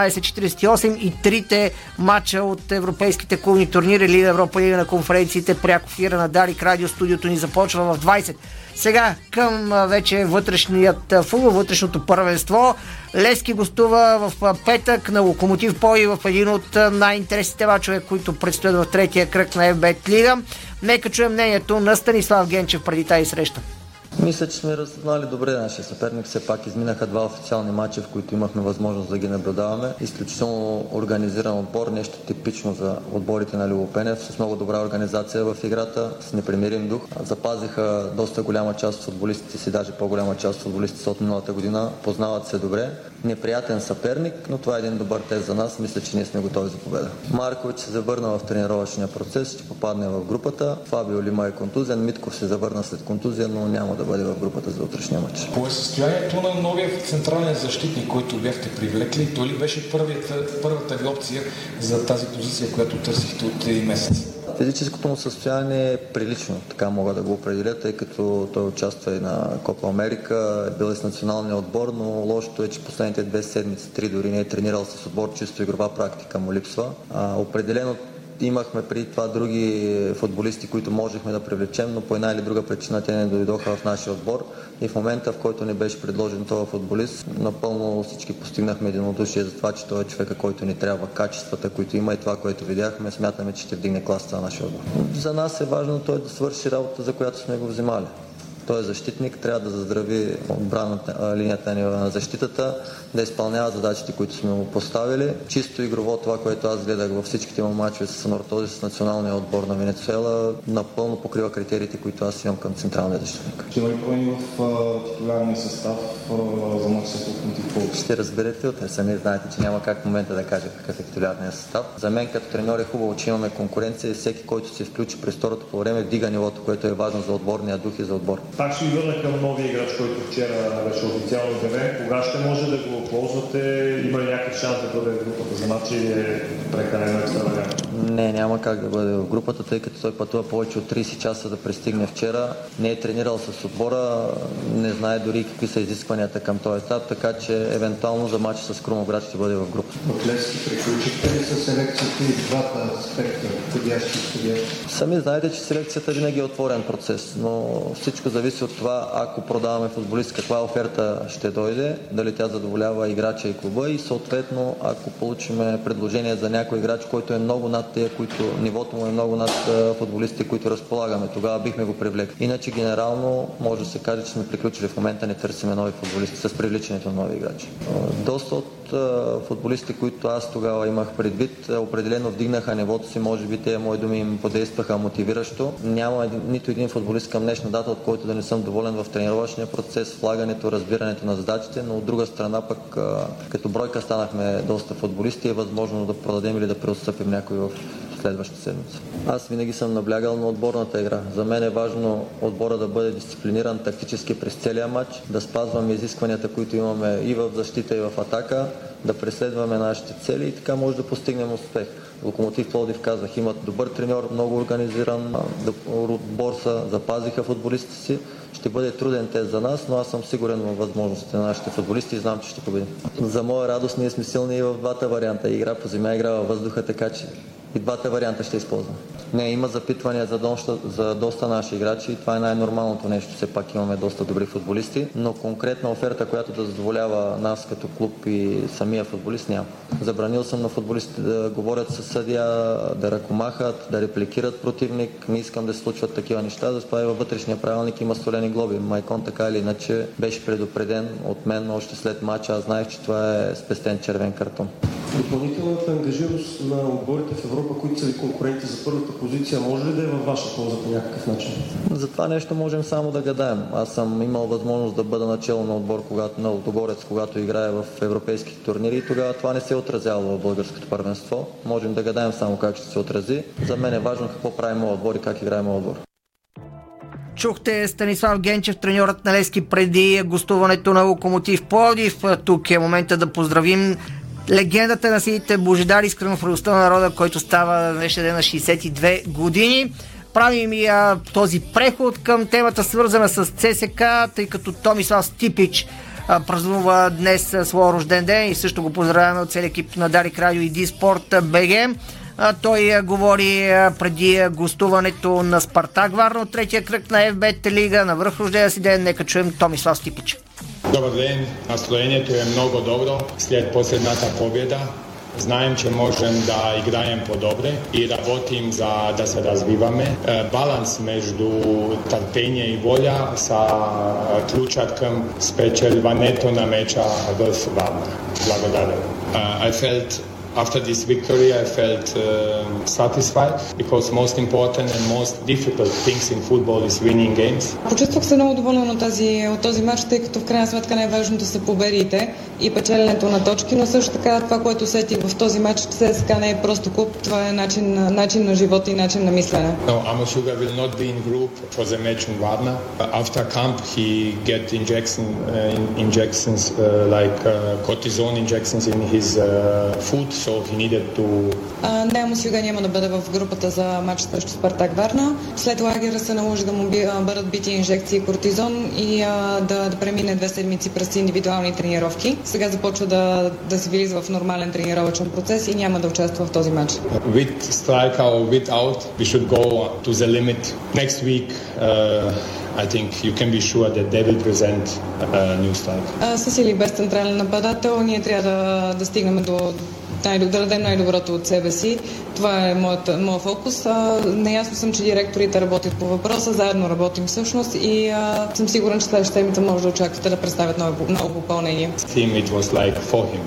1948 и трите матча от европейските клубни турнири Лига Европа, Лига на конференциите, пряко в ефира на Дарик Радио. Студиото ни започва в 20. Сега към вече вътрешният футбол, вътрешното първенство. Левски гостува в петък на Локомотив Пловдив в един от най-интересните мачове, които предстоят в третия кръг на ФБ Лига. Нека чуем мнението на Станислав Генчев преди тази среща. Мисля, че сме раззнали добре нашия съперник. Все пак изминаха два официални матча, в които имахме възможност да ги наблюдаваме. Изключително организиран отбор, нещо типично за отборите на Любо Пенев, с много добра организация в играта, с непримирим дух. Запазиха доста голяма част от футболистите си, даже по-голяма част от футболистите от миналата година. Познават се добре. Неприятен съперник, но това е един добър тест за нас. Мисля, че ние сме готови за победа. Маркович се завърна в тренировъчния процес, ще попадне в групата. Фабио Лима е контузен, Митков се завърна след контузия, но няма да бъде в групата за утрешния матч. По състоянието на новия централен защитник, който бяхте привлекли, той ли беше първата ви опция за тази позиция, която търсихте от 3 месеца? Физическото му състояние е прилично, така мога да го определя, тъй като той участва и на Копа Америка, бил е с националния отбор, но лошото е, че последните 2 седмици, 3 дори не е тренирал с отбор, чисто игрова практика му липсва. Определено имахме преди това други футболисти, които можехме да привлечем, но по една или друга причина те не дойдоха в нашия отбор. И в момента, в който не беше предложен този футболист, напълно всички постигнахме единодушие за това, че той е човека, който ни трябва, качествата, които има и това, което видяхме, смятаме, че ще вдигне класата на нашия отбор. За нас е важно той да свърши работа, за която сме го взимали. Той е защитник, трябва да заздрави отбраната, линията на защитата, да изпълнява задачите, които сме му поставили. Чисто игрово това, което аз гледах във всичките му мачове с Анортози, с националния отбор на Венецуела, напълно покрива критериите, които аз имам към централния защитник. Ще има ли промени в титулярния състав за матч с Локомотив Пловдив? Ще разберете утре. Сами знаете, че няма как в момента да кажа какъв е титулярния състав. За мен като треньор е хубаво, че имаме конкуренция и всеки, който се включи през второто по време, вдига нивото, което е важно за отборния дух и за отбор. Пак ще ви върна към новия играч, който вчера беше официално обявен. Кога ще може да го ползвате? Има ли някакъв шанс да бъде в групата за матч или е прекалено екстравагантно? Не, няма как да бъде в групата, тъй като той пътува повече от 30 часа да пристигне вчера. Не е тренирал с отбора, не знае дори какви са изискванията към този етап, така че евентуално за матч с Крумовград ще бъде в групата. От Левски приключихте ли с селекцията и двата аспекта, подходящи? Сами знаете, че селекцията винаги е отворен процес, но всичко зависи от това, ако продаваме футболист, каква оферта ще дойде, дали тя задоволява играча и клуба и съответно, ако получим предложение за някой играч, който е много над тия, които нивото му е много над футболистите, които разполагаме, тогава бихме го привлекли. Иначе генерално може да се каже, че сме приключили в момента, не търсиме нови футболисти с привличането на нови играчи. Доста от футболистите, които аз тогава имах предвид, определено вдигнаха нивото си, може би тези мои думи им подействаха мотивиращо. Няма нито един футболист към днешна дата, от който да не съм доволен в тренировъчния процес, влагането, разбирането на задачите, но от друга страна пък като бройка станахме доста футболисти и е възможно да продадем или да преотстъпим някой в следващата седмица. Аз винаги съм наблягал на отборната игра. За мен е важно отбора да бъде дисциплиниран тактически през целия матч, да спазваме изискванията, които имаме и в защита, и в атака, да преследваме нашите цели и така може да постигнем успех. Локомотив Пловдив, казах, имат добър треньор, много организиран отбор, запазиха футболистите си. Ще бъде труден тест за нас, но аз съм сигурен в възможностите на нашите футболисти и знам, че ще победим. За моя радост ние сме силни и в двата варианта. Игра по земя, игра във въздуха, така че и двата варианта ще използвам. Не, има запитвания за доста наши играчи и това е най-нормалното нещо. Все пак имаме доста добри футболисти, но конкретна оферта, която да задоволява нас като клуб и самия футболист няма. Забранил съм на футболистите да говорят със съдия, да ръкомахат, да репликират противник. Не искам да се случват такива неща, затова и във вътрешния правилник има солени глоби. Майкон така или иначе беше предупреден от мен още след мача. Аз знаех, че това е спестен червен картон. Допълнителната ангажираност на отборите в Европа, които са ви конкуренти за първата позиция, може ли да е във ваша полза по някакъв начин? За това нещо можем само да гадаем. Аз съм имал възможност да бъда начало на отбор, на Лудогорец, когато играе в европейските турнири и тогава това не се отразяло в българското първенство. Можем да гадаем само как ще се отрази. За мен е важно какво прави моят отбор и как играе моят отбор. Чухте Станислав Генчев, треньорът на Левски преди гостуването на Локомотив Пловдив. Тук е момента да поздравим легендата на сините Божидар Искренов, радостта на народа, който става днешния ден на 62 години. Правим и този преход към темата, свързана с ЦСК, тъй като Томислав Стипич празнува днес своя рожден ден и също го поздравяваме от целия екип на Дарик Радио и Диспорт БГ. Той говори преди гостуването на Спартак Варна от третия кръг на ФБ лига на връх рождения си ден. Нека чуем Томислав Стипич. Добър ден, настроението е много добро след последната победа. Знаем, че можем да играем по-добре и работим за да се развиваме. Баланс между търпение и воля са ключът към спечелването на меча в Варна. Благодаря. I felt after this victory, I felt satisfied because most important and most difficult things in football is winning games. Почувствах се много доволна от този матч, тъй като в крайна сметка най-важното са победите и печеленето на точки, но също така това, което усетих в този матч, че ЦСКА не е просто клуб, това е начин на живота и начин на мислене. No, Amos Sugar will not be in group for the match in Varna. After camp, he get injections like cortisone injections in his foot. So he needed to... Не, Amos Юга няма да бъде в групата за матч срещу Спартак Варна. След лагера се наложи да му бъдат бити инжекции кортизон и да премине 2 седмици през индивидуални тренировки. Сега започва да се влиза в нормален тренировъчен процес и няма да участва в този матч. With striker or without, we should go to the limit. Next week, I think you can be sure that they will present a new striker. С или без централен нападател, ние трябва да стигнем да дадем най-доброто от себе си. Това е моят фокус. Неясно съм, че директорите работят по въпроса, заедно работим всъщност и съм сигурен, че следващата седмица може да очаквате да представят ново попълнение. It was like for him.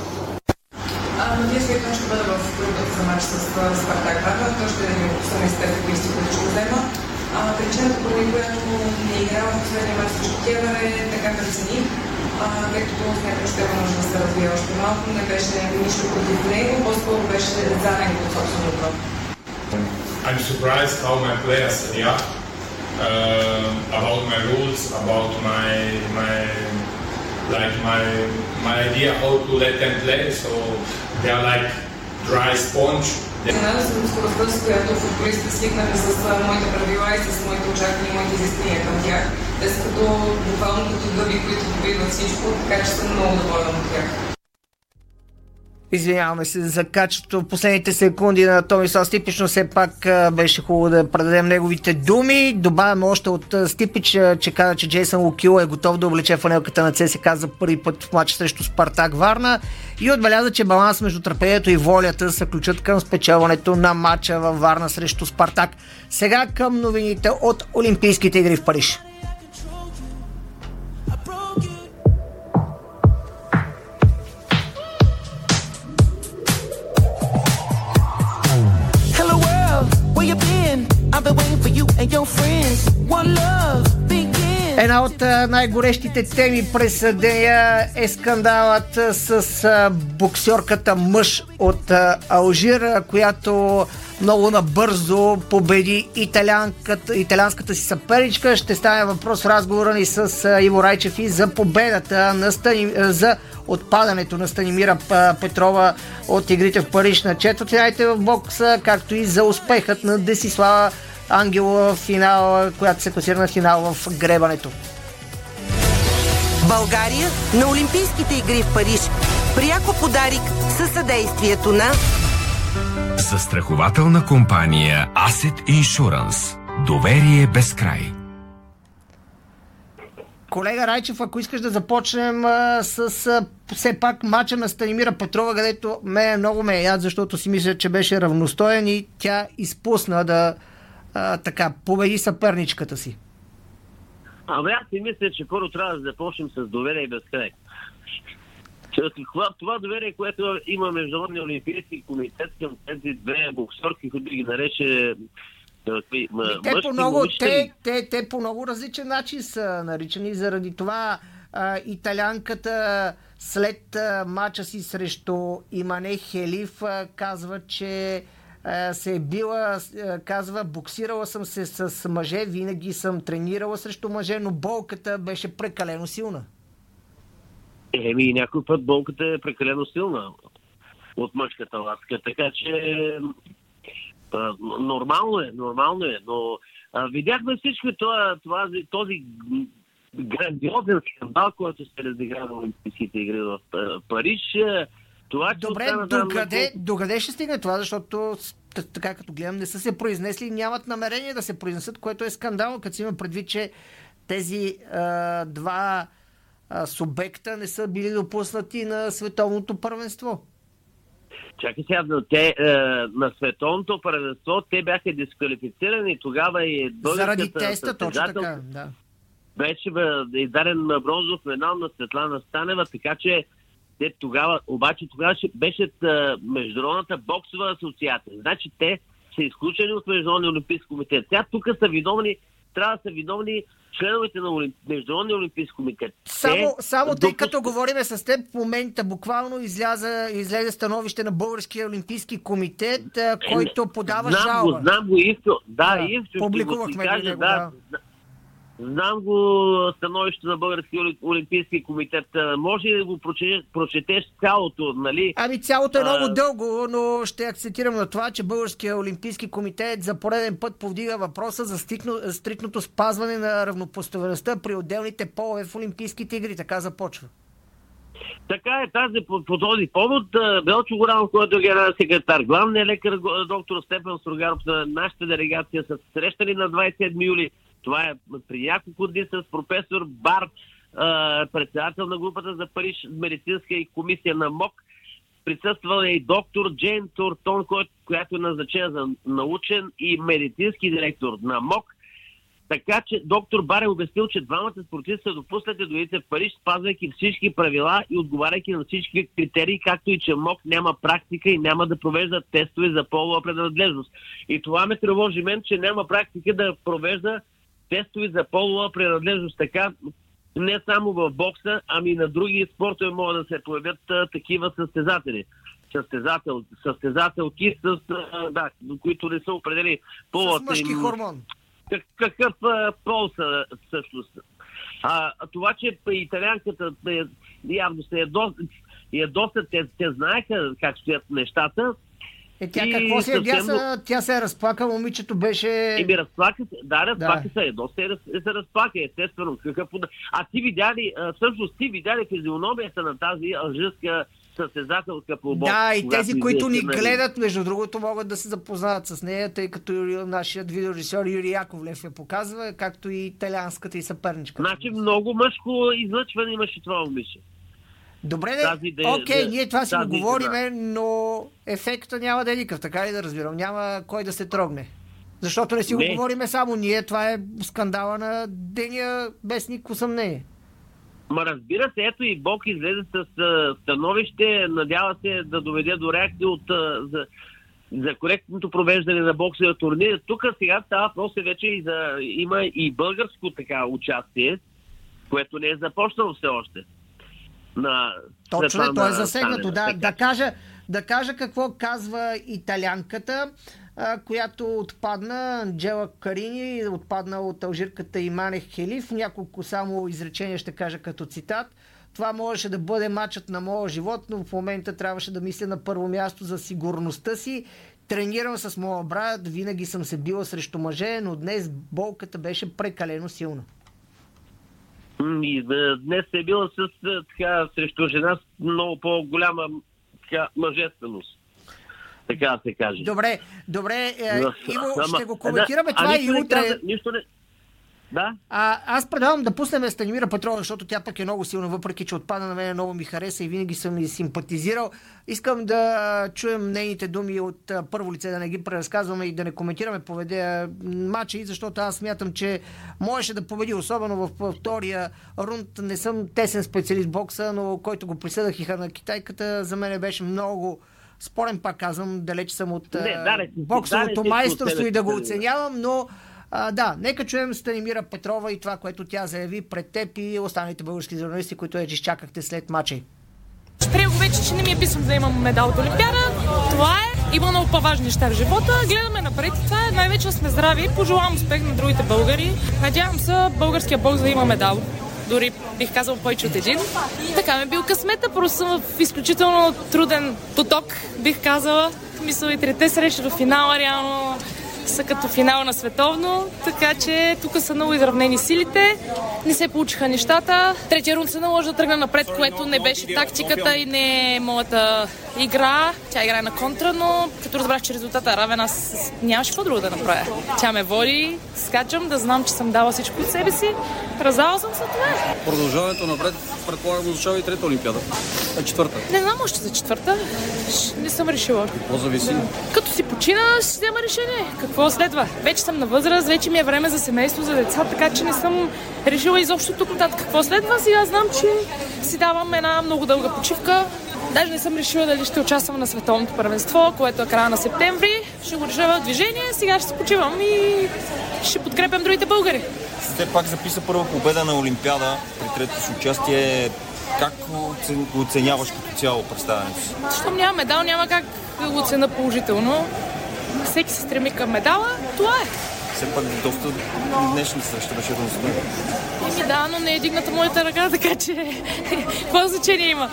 Надявам се, ще бъда в групата за матч с Спартак Варна. Той ще е са наистина които ще взема. Причината, поради която не играла в последния матч срещу Кевър е така прецени. Тъй като смятам, че може да се развие още малко, не беше нищо против него, по-скоро беше за него от собственото. I'm surprised how my players react about my rules, about my idea how to let them play, so they are like dry sponge. Изненада съм скоростта, с която футболистите свикнаха с моите правила и с моите очаквания и моите изисквания към тях. Те са като буквално като гъби, които добиват всичко, така че съм много доволна от тях. Извиняваме се за качеството в последните секунди на Томислав Стипич, но все пак беше хубаво да предадем неговите думи. Добавяме още от Стипич, че каза, че Джейсън Лукил е готов да облече фанелката на ЦСКА за първи път в матч срещу Спартак Варна и отбеляза, че баланс между търпението и волята са ключът към спечелването на матча във Варна срещу Спартак. Сега към новините от Олимпийските игри в Париж. Една от най-горещите теми през деня е скандалът с боксерката мъж от Алжир, която много набързо победи италианската си съперничка. Ще стане въпрос в разговора ни с Иво Райчев и за победата за отпадането на Станимира Петрова от игрите в Париж на четвъртфиналите в бокса, както и за успехът на Десислава Ангелова в финал, която се класира на финал в гребането. България на Олимпийските игри в Париж. Пряко подарик със съдействието на застрахователна компания Asset Insurance. Доверие без край. Колега Райчев, ако искаш да започнем с все пак мача на Станимира Петрова, където много ме е яд, защото си мисля, че беше равностоен и тя изпусна да победи съперничката си. Аз си мисля, че първо трябва да започнем с доверие и безкрай. Това доверие, което има Международния олимпийски комитет към тези две боксерки, които ги нарече те по много различен начин са наричани. Заради това италянката след мача си срещу Имане Хелиф казва, че се е била, казва, боксирала съм се с мъже, винаги съм тренирала срещу мъже, но болката беше прекалено силна. Някой път болката е прекалено силна от мъжката ласка, така че нормално е, но видяхме всичко този грандиозен скандал, който се разигра на Олимпийските игри в Париж. Добре, докъде ще стигне това, защото така като гледам не са се произнесли и нямат намерение да се произнесат, което е скандално, като си има предвид, че тези два субекта не са били допуснати на световното първенство. Чакай сега, на световното първенство те бяха дисквалифицирани тогава и заради теста, точно така, да. Беше издаден бронзов медал на Светлана Станева, така че тогава беше Международната боксова асоциация. Значи те са изключени от Международния олимпийски комитет. Сега тук трябва да са виновни членовете на Международния олимпийски комитет. Само тъй като говориме с теб, в момента буквално излезе становище на Българския олимпийски комитет, който подава жалба. Знам го, Ивчо. Публикувахме го него. Знам го становище на Българския олимпийски комитет. Може ли да го прочетеш цялото, нали? Цялото е много дълго, но ще акцентирам на това, че Българския олимпийски комитет за пореден път повдига въпроса за стриктното спазване на равнопоставеността при отделните полове в Олимпийските игри. Така започва. Така е, по този повод Белчо Горанов, който е генерален секретар, главният лекар доктор Стефан Строгаров на нашата делегация са срещали на 27 юли. Това е при няколко дни с професор Бар, председател на групата за Париж, медицинска и комисия на МОК. Присъствал е и доктор Джейн Тортон, която е назначена за научен и медицински директор на МОК. Така че доктор Бар е обяснил, че двамата спортисти са допуснати до в Париж, спазвайки всички правила и отговаряйки на всички критерии, както и че МОК няма практика и няма да провежда тестове за полова принадлежност. И това ме тревожи мен, че няма практика да провежда тестови за полова принадлежност. Така не само в бокса, ами и на други спортове могат да се появят такива състезатели. Състезателки, които не са определени полата. С мъжки хормон. Какъв пол са всъщност? Това, че италианката явно е доста, те знаеха как стоят нещата. Тя какво се тя се е разплака, момичето беше... разплака се, доста се разплака, естествено. Ти видя ли физиономията на тази алжирска състезателка по бокс? Да, и тези, които ни гледат, между другото, могат да се запознаят с нея, тъй като нашият видеорежисьор Юрий Яковлев я показва, както и италианската и съперничка. Значи много мъжко излъчване имаше това момиче. Добре, ние това си го говориме, но ефекта няма да е никакъв, така ли да разбирам? Няма кой да се трогне. Защото не си го говориме само ние, това е скандала на деня без никакво съмнение. Разбира се, ето и Бог излезе с становище, надява се да доведе до реакция за коректното провеждане на боксовия турнир. Тук сега става просто вече има и българско участие, което не е започнало все още. Точно, то е засегнато. Да кажа какво казва италянката, която отпадна, Анджела Карини, отпадна от алжирката Имане Хелиф. Няколко само изречения ще кажа като цитат. Това можеше да бъде матчът на моя живот, но в момента трябваше да мисля на първо място за сигурността си. Тренирам с моя брат, винаги съм се била срещу мъже, но днес болката беше прекалено силна. И днес се е била срещу жена с много по-голяма мъжественост. Така да се каже. Добре, Иво, ще го коментираме това и утре. Да. Аз предлагам да пуснем Станимира Петрова, защото тя пък е много силна, въпреки че отпада на мен, много ми хареса и винаги съм и симпатизирал. Искам да чуем нейните думи от първо лице, да не ги преразказваме и да не коментираме поведе матча, защото аз смятам, че можеше да победи, особено в втория рунд. Не съм тесен специалист в бокса, но който го присъдах на китайката, за мен беше много спорен, пак казвам, далеч съм от боксовото майсторство и да го оценявам, но да, нека чуем Станимира Петрова и това, което тя заяви пред теб и останалите български журналисти, които изчакахте след матча. Приел го вече, че не ми е писано да имам медал от Олимпиада. Това е. Има много по-важни неща в живота. Гледаме напред и това е. Най-вече сме здрави. Пожелавам успех на другите българи. Надявам се българския бокс да има медал. Дори бих казал повече от един. Така ми бил късмета. Просто съм в изключително труден поток, бих казала. Мисля и трите срещи до финала реално са като финал на световно, така че тук са много изравнени силите. Не се получиха нещата. Третия рунд се наложи да тръгна напред, което не беше тактиката и не е моята игра. Тя играе на контра, но като разбрах, че резултата е равен, аз нямаше какво друго да направя. Тя ме води, скачам да знам, че съм дала всичко от себе си. Раздала съм се това. Продължаването напред, предполагам, означава и трета Олимпиада. Четвърта. Не знам още за четвърта. Не съм решила. Какво зависи? Като си почина, ще взема решение. Какво следва? Вече съм на възраст, вече ми е време за семейство, за деца, така че не съм решила изобщо тук нататък какво следва. Сега знам, че си давам една много дълга почивка. Даже не съм решила дали ще участвам на световното първенство, което е края на септември. Ще го решава в движение, сега ще се почивам и ще подкрепям другите българи. Все пак записа първа победа на Олимпиада при третото си участие. Как го оценяваш като цяло представянето си? Щом няма медал, няма как да го оценя положително. Всеки се стреми към медала, това е. Все пак доста днешна среща беше достойна. Да, но не е дигната моята ръка, така че какво значение има?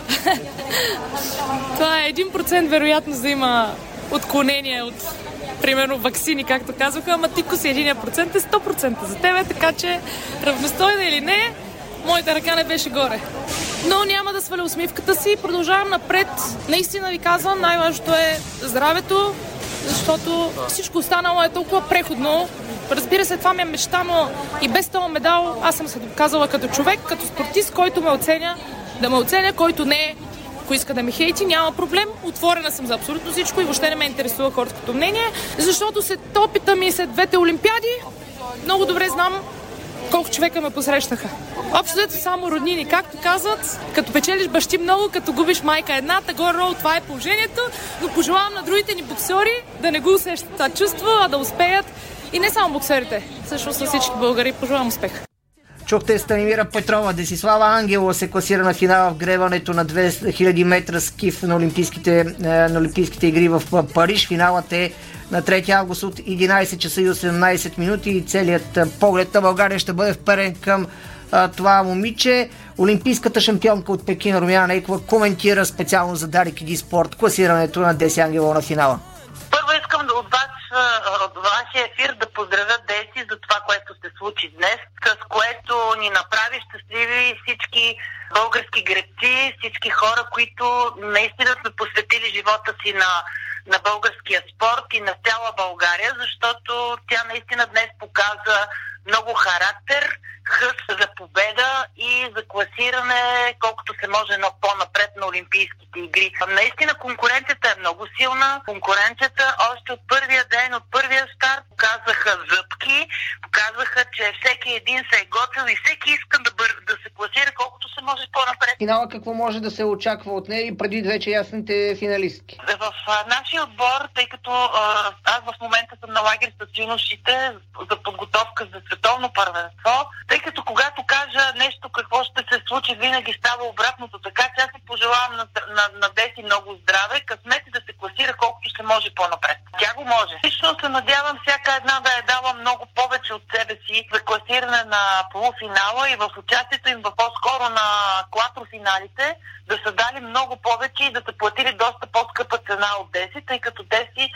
Това е 1% вероятност да има отклонение от, примерно, ваксини, както казваха, ама тико си 1% е 100% за тебе, така че равностойна или не, моята ръка не беше горе. Но няма да сваля усмивката си, продължавам напред. Наистина ви казвам, най-важното е здравето, защото всичко останало е толкова преходно. Разбира се, това ми е мечта, но и без този медал аз съм се доказала като човек, като спортист, който ме оценя, да ме оценя, който не, ако иска да ме хейти, няма проблем. Отворена съм за абсолютно всичко и въобще не ме интересува хорското мнение, защото след опита ми след двете олимпиади, много добре знам колко човека ме посрещаха. Общо дето само роднини, както казват, като печелиш бащи много, като губиш майка едната, горе-долу това е положението, но пожелавам на другите ни боксери да не го усещат това чувство, а да успеят. И не само боксерите, също с всички българи. Пожелавам успех. Чухте Станимира Петрова. Десислава Ангелова се класира на финала в гребането на 2000 метра скиф на Олимпийските игри в Париж. Финалът е на 3 август от 11 часа и 18 минути и целият поглед на България ще бъде вперен към това момиче. Олимпийската шампионка от Пекин Румяна Нейкова коментира специално за Дарик Иди Спорт класирането на Деси Ангелова на финала. Първо искам от вашия ефир да поздравя Деси за това, което се случи днес, с което ни направи щастливи всички български гребци, всички хора, които наистина сме посветили живота си на българския спорт и на цяла България, защото тя наистина днес показа много характер, хъс за победа и за класиране, колкото се може едно по-напред на Олимпийските игри. Наистина конкуренцията е много силна. Конкуренцията още от първия ден, от първия старт показаха зъбки, показаха, че всеки един се е готвил и всеки иска да се класира колкото се може по-напред. Финала какво може да се очаква от нея и преди вече ясните финалистки? В нашия отбор, тъй като аз в момента съм на лагер с юношите за подготовка за световно първенство, тъй като когато кажа нещо какво ще се случи, винаги става обратното, така че аз се пожелавам на Деси много здраве, късмет да се класира колкото се може по-напред. Тя го може. Лично се надявам всяка една да е дала много повече от себе си за класиране на полуфинала и в участието им по-скоро на квадрфиналите да са дали много повече и да са платили доста по-скъпа цена от Деси, тъй като Деси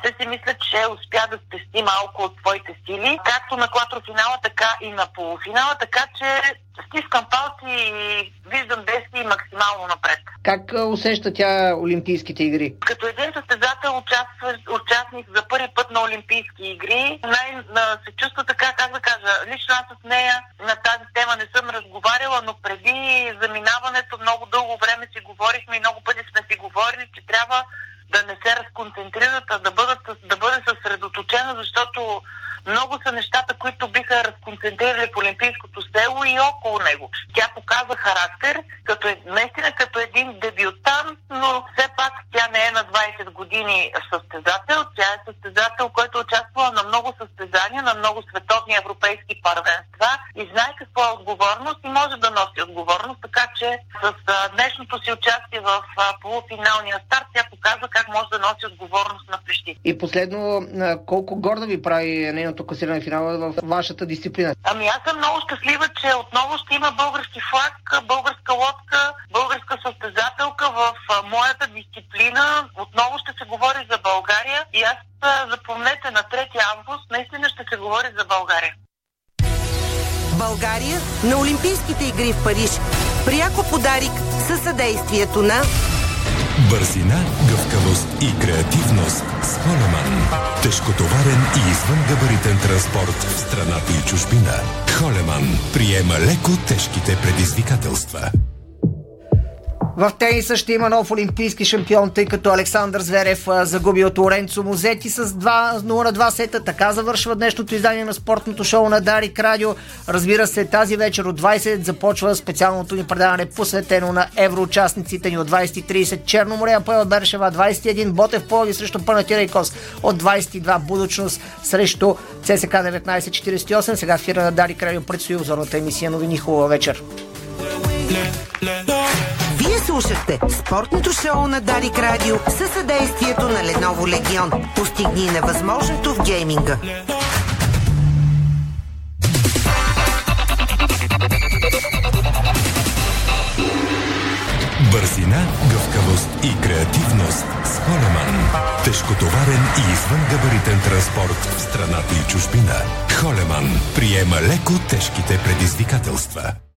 Те си мислят, че успя да спести малко от своите сили, както на квартофинала, така и на полуфинала, така че стискам палци и виждам Деси максимално напред. Как усеща тя Олимпийските игри? Като един състезател, участник за първи път на Олимпийски игри, се чувства така, как да кажа, лично аз с нея на тази тема не съм разговаряла, но преди заминаването много дълго време си говорихме и много пъти сме си говорили, че трябва да не се разконцентрират, а да бъде съсредоточена, защото много са нещата, които биха разконцентрирали в Олимпийското село и около него. Тя показа характер, наистина като един дебютант, но все пак тя не е на 20 години състезател. Тя е състезател, който участвала на много състезания, на много световни европейски първенства и знае какво е отговорност и може да носи отговорност, така че с днешното си участие в полуфиналния старт тя показва как може да носи отговорност на плещите. И последно, колко горда ви прави нейното класиране в финала в вашата дисциплина? Ами аз съм много щастлива, че отново ще има български флаг, българска лодка, българска състезателка в моята дисциплина. Отново ще се говори за България и аз запомнете, на 3 август наистина ще се говори за България. България на Олимпийските игри в Париж. Пряко подарик със съдействието на Бързина, гъвкавост и креативност с Холеман. Тежкотоварен и извънгабаритен транспорт в страната и чужбина. Холеман приема леко тежките предизвикателства. В тениса ще има нов олимпийски шампион, тъй като Александър Зверев загуби от Лоренцо Музети с 0-2 сета. Така завършва днешното издание на спортното шоу на Дарик Радио. Разбира се, тази вечер от 20 започва специалното ни предаване, посветено на евроучастниците ни от 20:30 Черно море, Апоел Бершева 21, Ботев Пловдив срещу Панатирайкос от 22, Будучност срещу ЦСКА 1948. Сега в ефира на Дарик Радио предстои обзорната емисия новини. Хубава вечер! Вие слушахте спортното шоу на Дарик Радио със съдействието на Lenovo Legion. Постигни невъзможното в гейминга. Бързина, гъвкавост и креативност с Холеман. Тежкотоварен и извънгабаритен транспорт в страната и чужбина. Холеман приема леко тежките предизвикателства.